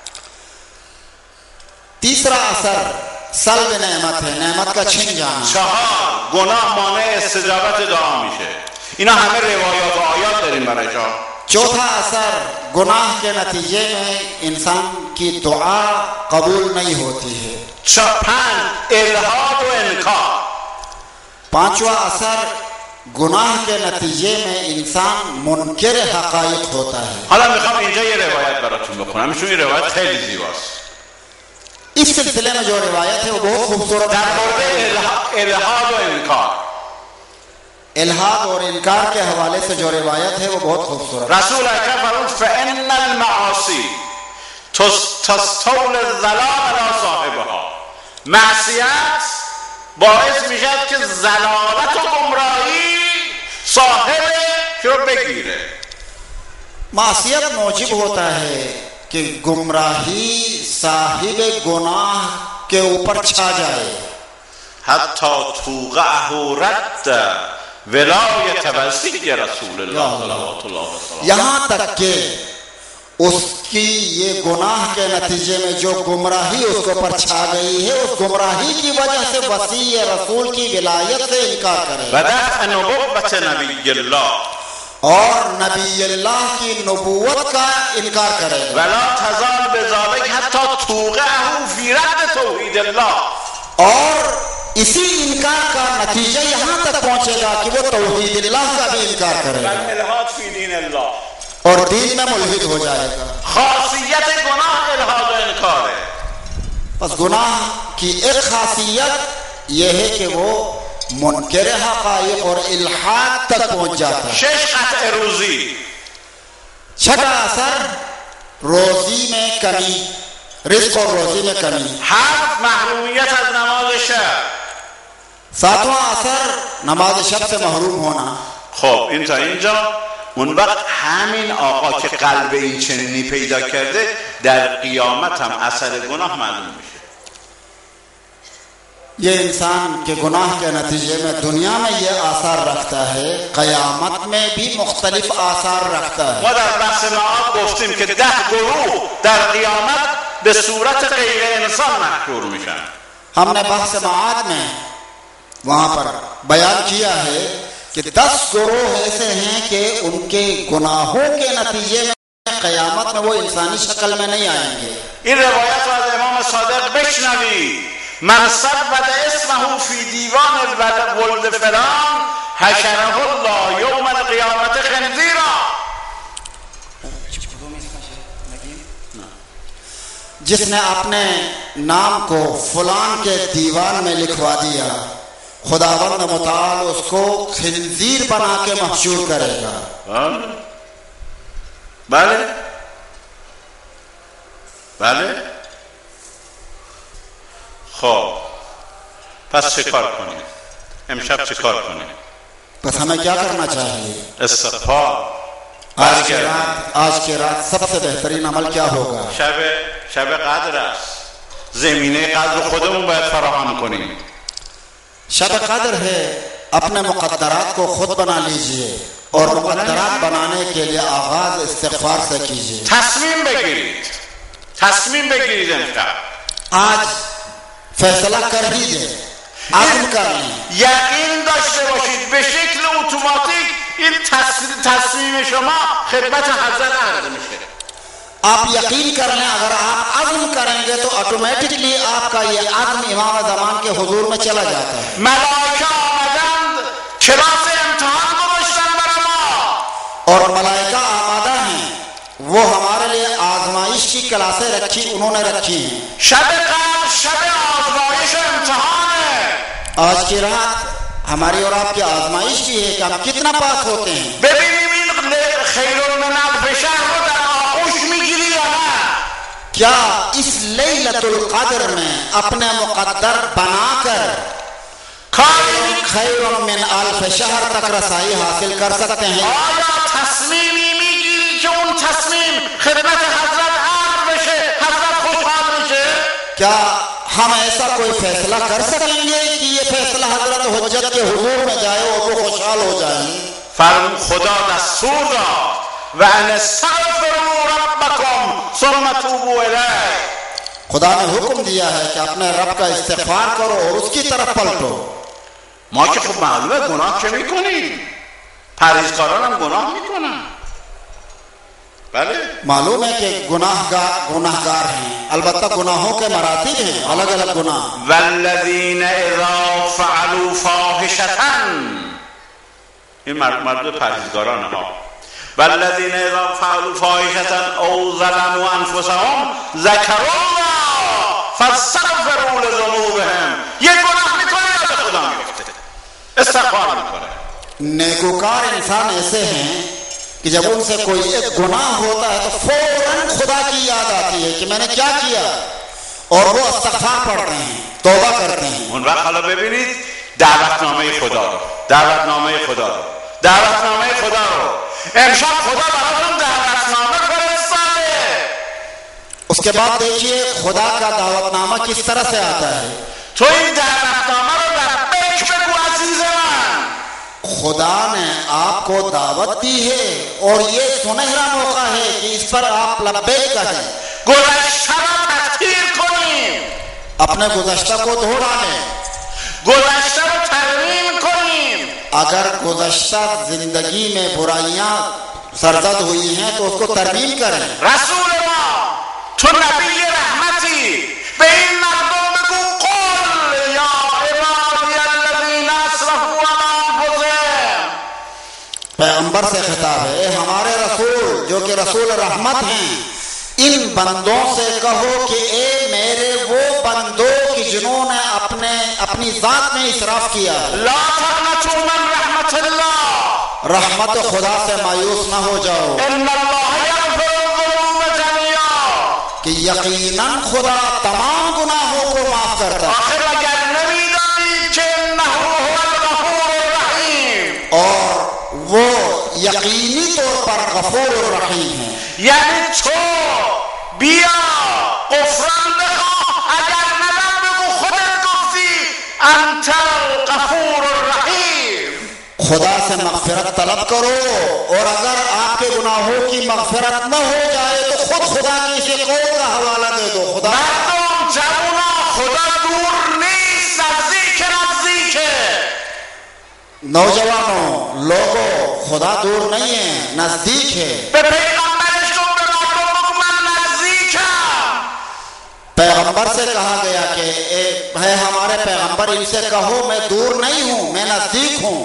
तीसरा असर सल्ब नेमत है, नेमत का छिन जाना। 4 گناه مانع استجابت دعا میشه. اینا همه روایات و آیات داریم برایشان. चौथा असर गुनाह के नतीजे में इंसान की दुआ कबूल नहीं होती है। 5 الحاد و انکار، पांचवा असर गुनाह के नतीजे में इंसान मुनकिर हकाइक होता है। حالا میخوام اینجا یه روایت براتون بخونم، چون این روایت خیلی زیباست. इस सिलसिले में जो रिवायत है वो बहुत खूबसूरत در مورد الحاد و انکار، इल्हाद और इनकार के हवाले से जो रिवायत है वो बहुत खूबसूरत। رسول اکرم فرمود فان المعاصی تستول الظلام علی صاحبها، معصیت باعث میشد که ضلالت و گمراهی صاحبش رو بگیره. मासियत मौजिब होता है कि गुमराही साहिब गुनाह के ऊपर छा जाए। حتی توقعه رد ولایت وزیر رسول الله صلوات الله وسلم، यहाँ तक कि उसकी ये गुनाह के नतीजे में जो गुमराही उसके ऊपर छा गई है, उस गुमराही की वजह से वसी रसूल की विलायत से इनकार करे و دفع نبوت نبی الله और नबी अल्लाह की नबूवत का इनकार करेगा। वला तज़ाल बिज़ालिक हत्ता तुक़अहु फी रद्द तौहीद अल्लाह, और इसी इनकार का नतीजा यहाँ तक पहुंचेगा कि वो तौहीद अल्लाह का भी इनकार करेगा इल्हाद फी दीन अल्लाह, और दीन में मुल्हिद हो जाएगा। खासियत गुनाह इल्हाद व इनकार है। बस गुनाह की एक खासियत यह है कि वो मुनकिर हक़ाइक़ और इल्हाद तक पहुंच जाता है। शेष क़त्अ रोज़ी, छठा असर रोजी में कमी, रिज़्क़ और रोजी में कमी। हर महरूमियत अज़ नमाज़ शब, सातवां असर नमाज शब से महरूम होना। خب این تا اینجا اون وقت همین آقا که قلب این چنینی پیدا کرده در قیامت هم اثر گناه معلوم میشه. ये इंसान के गुनाह के नतीजे में दुनिया में ये आसार रखता है, क़यामत में भी मुख्तलिफ आसार रखता है। ما در بحث معاد گفتیم که 10 گروه در قیامت به صورت غیر انسان محشور میشن. हमने बहस माद में वहां पर बयान किया है कि 10 गुरोह ऐसे हैं कि उनके गुनाहों के नतीजे में क़यामत में वो इंसानी शक्ल में नहीं आएंगे। این روایت رو از امام صادق بشنوید. من ثبت اسمه فی دیوان الولد فلان حشره الله یوم القیامت خنزیرا. जिसने अपने नाम को फलान के दीवान में लिखवा दिया, खुदावंद मुताल उसको खिंजीर बना के महशूर करेगा। بله بله. خب پس چه کار کنیم؟ امشب چه کار کنیم؟ बस हमें क्या करना चाहिए? استغفار. आज की रात सबसे बेहतरीन अमल क्या होगा? شب قدر است. زمینه قدر خودمون باید فراهم کنیم. शब कदर है, अपने मुक़द्दरात को खुद बना लीजिए और मुक़द्दरात बनाने के लिए आगाज इस्तिग़फ़ार से कीजिए। تصمیم بگیرید امشب. आज फैसला कर दीजिए, आज़म कर लें। یقین داشته باشید به شکل اتوماتیک این تصمیم شما خدمت حضرت عرض میشه. आप यकीन कर लें, अगर आप आज़म करेंगे तो ऑटोमेटिकली आपका ये आज़म इमाम ज़मान के हुजूर में चला जाता है। मलाइका आमदند کلاس امتحان گذاشتن برای ما और मलाइका आमादा हैं, वो हमारे लिए आजमाइश की क्लासें रखी, उन्होंने रखी हैं। शब قدر शब आजमाइश امتحان है. आज की रात हमारी और आपकी आजमाइश भी है कि हम कितना पास होते हैं। ببینیم این خیر من الف شهر رو در آغوش میگیری یا نه. क्या इस लैलतुल क़द्र में अपने मुक़द्दर बनाकर खैरुन मिन अल्फ शहर तक रसाई हासिल कर सकते हैं? آیا تصمیمی میگیری که اون تصمیم خدمت حضرت عرض بشه، حضرت خوشحال بشه؟ क्या हम ऐसा कोई फैसला कर सकेंगे कि ये फैसला हजरत हुज्जत के हुजूर में जाए और वो खुशहाल हो जाए? خدا दस्तूर داد و ان استغفروا ربکم ثم توبوا الیه. खुदा ने हुक्म दिया है कि अपने रब का इस्तिग़फ़ार करो और उसकी तरफ पलटो। ما که خب معلومه گناه که میکنیم، پرهیزکاران هم گناه میکنن. بله मालूम है कि गुनाहगार हैं, अलबत्ता गुनाहों के मरातिब हैं, अलग अलग गुनाह। والذین اذا فعلوا فاحشة، این مربوط به پرهیزگاران ها. والذین اذا فعلوا فاحشة او ظلموا انفسهم ذکروا الله فاستغفروا لذنوبهم. یه گناه میکنه یا به خدا میفته، استغفار میکنه. नेकोकार इंसान ऐसे हैं कि जब उनसे कोई एक गुनाह होता है तो फौरन खुदा की याद आती है कि मैंने क्या किया, और वो इस्तिग़फ़ार पढ़ते हैं, तौबा करते हैं। اون وقت حالا ببینید دعوتنامه خدا رو امشب خدا براتون دعوتنامه فرستاده. उसके बाद देखिए खुदा का दावतनामा किस तरह से आता है। تو این دعوتنامه رو لبیک بگو عزیز من. खुदा ने आपको दावत दी है और ये सुनहरा मौका है कि इस पर आप लब्बैक कहें। گذشته رو تطهیر کنیم، अपने गुज़श्ता को धो डालें, گذشته رو ترمیم کنیم. अगर गुज़श्ता जिंदगी में बुराइयां सरजद हुई हैं तो उसको तरमीम करें। رسول ما تو نبی رحمتی به این مردم بگو قل یا عبادی الذین اسرفوا علی انفسهم. पैगंबर से खिताब है, ए हमारे रसूल जो कि रसूल रहमत हैं, इन बंदों से कहो कि ए मेरे वो बंदों कि जिन्होंने अपनी जात में इसराफ किया। لا تقنطوا من رحمت الله रहमत खुदा से मायूस न हो जाओ ان الله یغفر الذنوب جميعا कि यकीनन खुदा तमाम गुनाहों को माफ करता है آخر اگر نمیدانید که انه هو الغفور الرحیم और वो यकीनी तौर पर गफूर और रहीम है। یعنی تو بیا غفران بخواه، اگر ندم بگو خودت گفتی انت الغفور الرحیم. खुदा से मगफिरत तलब करो और अगर आपके गुनाहों की मगफिरत न हो जाए तो खुद खुदा की इसी कौल का हवाला दे दो। खुदा مردم جوونا خدا دور نیست، نزدیکه. नौजवानों लोगों खुदा दूर नहीं है, नजदीक है। به پیغمبرش گفت به مردم بگو من نزدیکم. पैगंबर से कहा गया कि है हमारे पैगंबर, इनसे कहो मैं दूर नहीं हूं, मैं नजदीक हूं।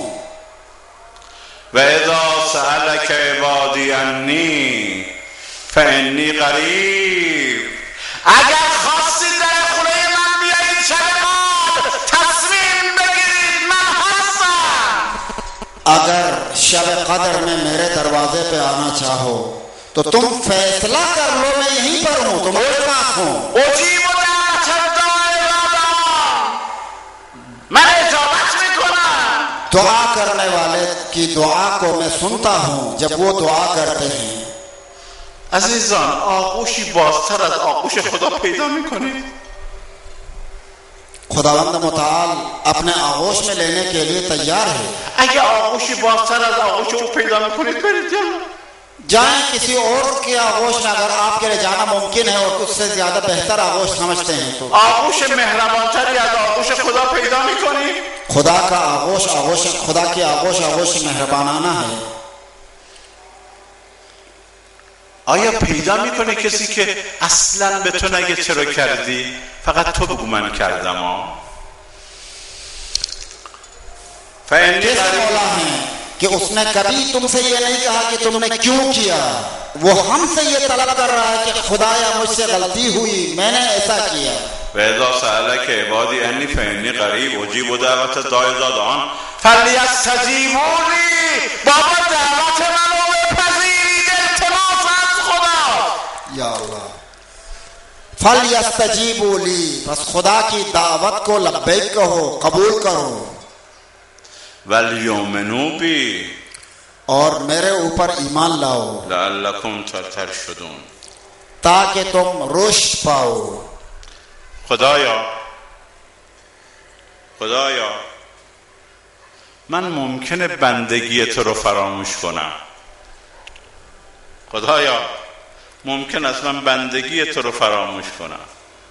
و اذا سألك عبادی انی فانی قریب. اگر خواستید در خونه من بیایید شب قدر تصمیم بگیرید من هستم. अगर शब कदर में मेरे दरवाजे पे आना चाहो तो तुम फैसला कर लो, मैं यहीं पर हूं, तुम मेरे पास हूं। اجیب دعوت الداعی اذا دعان. من اجابت میکنم. दुआ करने वाले की दुआ को मैं सुनता हूं जब वो दुआ करते हैं। عزیزان آغوشی بازتر از آغوش خدا پیدا میکنید؟ खुदावंद मुताल अपने आगोश में लेने के लिए तैयार है। اگه آغوشی بازتر از آغوش او پیدا میکنید برید جلو. जाएं किसी और के आगोश में, अगर आपके लिए जाना मुमकिन है और उससे ज्यादा बेहतर आगोश समझते हैं तो آغوش مهربانتری از آغوش خدا پیدا میکنید؟ खुदा का आगोश खुदा की आगोश मेहरबानाना है। آیا پیدا میکنه کسی که اصلا به تو نگه چرا کردی، فقط تو بگو من کردم ها؟ فانی कैसे मौला हैं कि उसने कभी तुमसे ये नहीं कहा कि तुमने क्यों किया, वो हमसे ये तलब कर रहा है कि खुदाया मुझसे गलती हुई, मैंने ऐसा किया। و اذا سألك عبادی انی فانی قریب اجیب دعوت الداعی اذا دعان فلیستجیبوا لی. بابا دعوت منو بپذیرید، التماس از خدا. या अल्लाह फलयस्तजीबू ली, बस खुदा की दावत को लब्बैक कहो, कबूल करो। ولیؤمنوا بی और मेरे ऊपर ईमान लाओ لعلکم ترشدون. ताकि तुम रुश्द पाओ। خدایا من ممکنه بندگی تو رو فراموش کنم. خدایا ممکن است من بندگی تو رو فراموش کنم.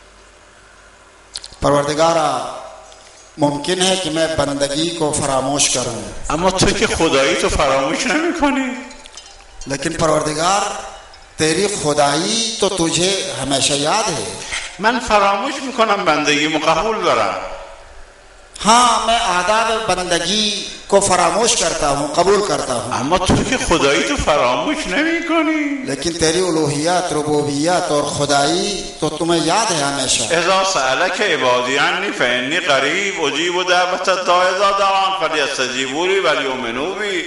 परवरदिगारा मुमकिन है कि मैं बंदगी को फरामोश करूं, اما تو که خدایی تو فراموش نمی کنی. लेकिन परवरदिगार तेरी खुदाई तो तुझे हमेशा याद है। من فراموش میکنم بندگی قبول دارم. हाँ, मैं आदाब बंदगी को फरामोश करता हूँ, कबूल करता हूँ, اما تو که خدایی تو فراموش نمی کنی. लेकिन तेरी उलूहियत, रुबूबियत और खुदाई तो तुम्हें याद है हमेशा। اذا سألك عبادی عنی فانی قریب اجیب دعوت الداعی اذا دعان فلیستجیبوا لی ولیؤمنوا بی.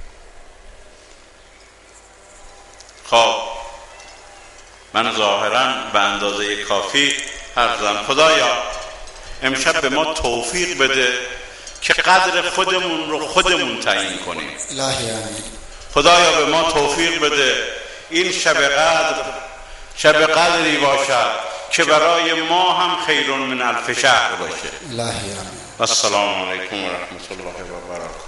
خب من ظاهرا به اندازه کافی حرف زدم. خدایا امشب به ما توفیق بده که قدر خودمون رو خودمون تعیین کنیم. इलाही आमीन। خدایا به ما توفیق بده این شب قدری باشد که برای ما هم خیر من الف شهر باشه. इलाही आमीन। السلام علیکم و رحمت الله و برکاته.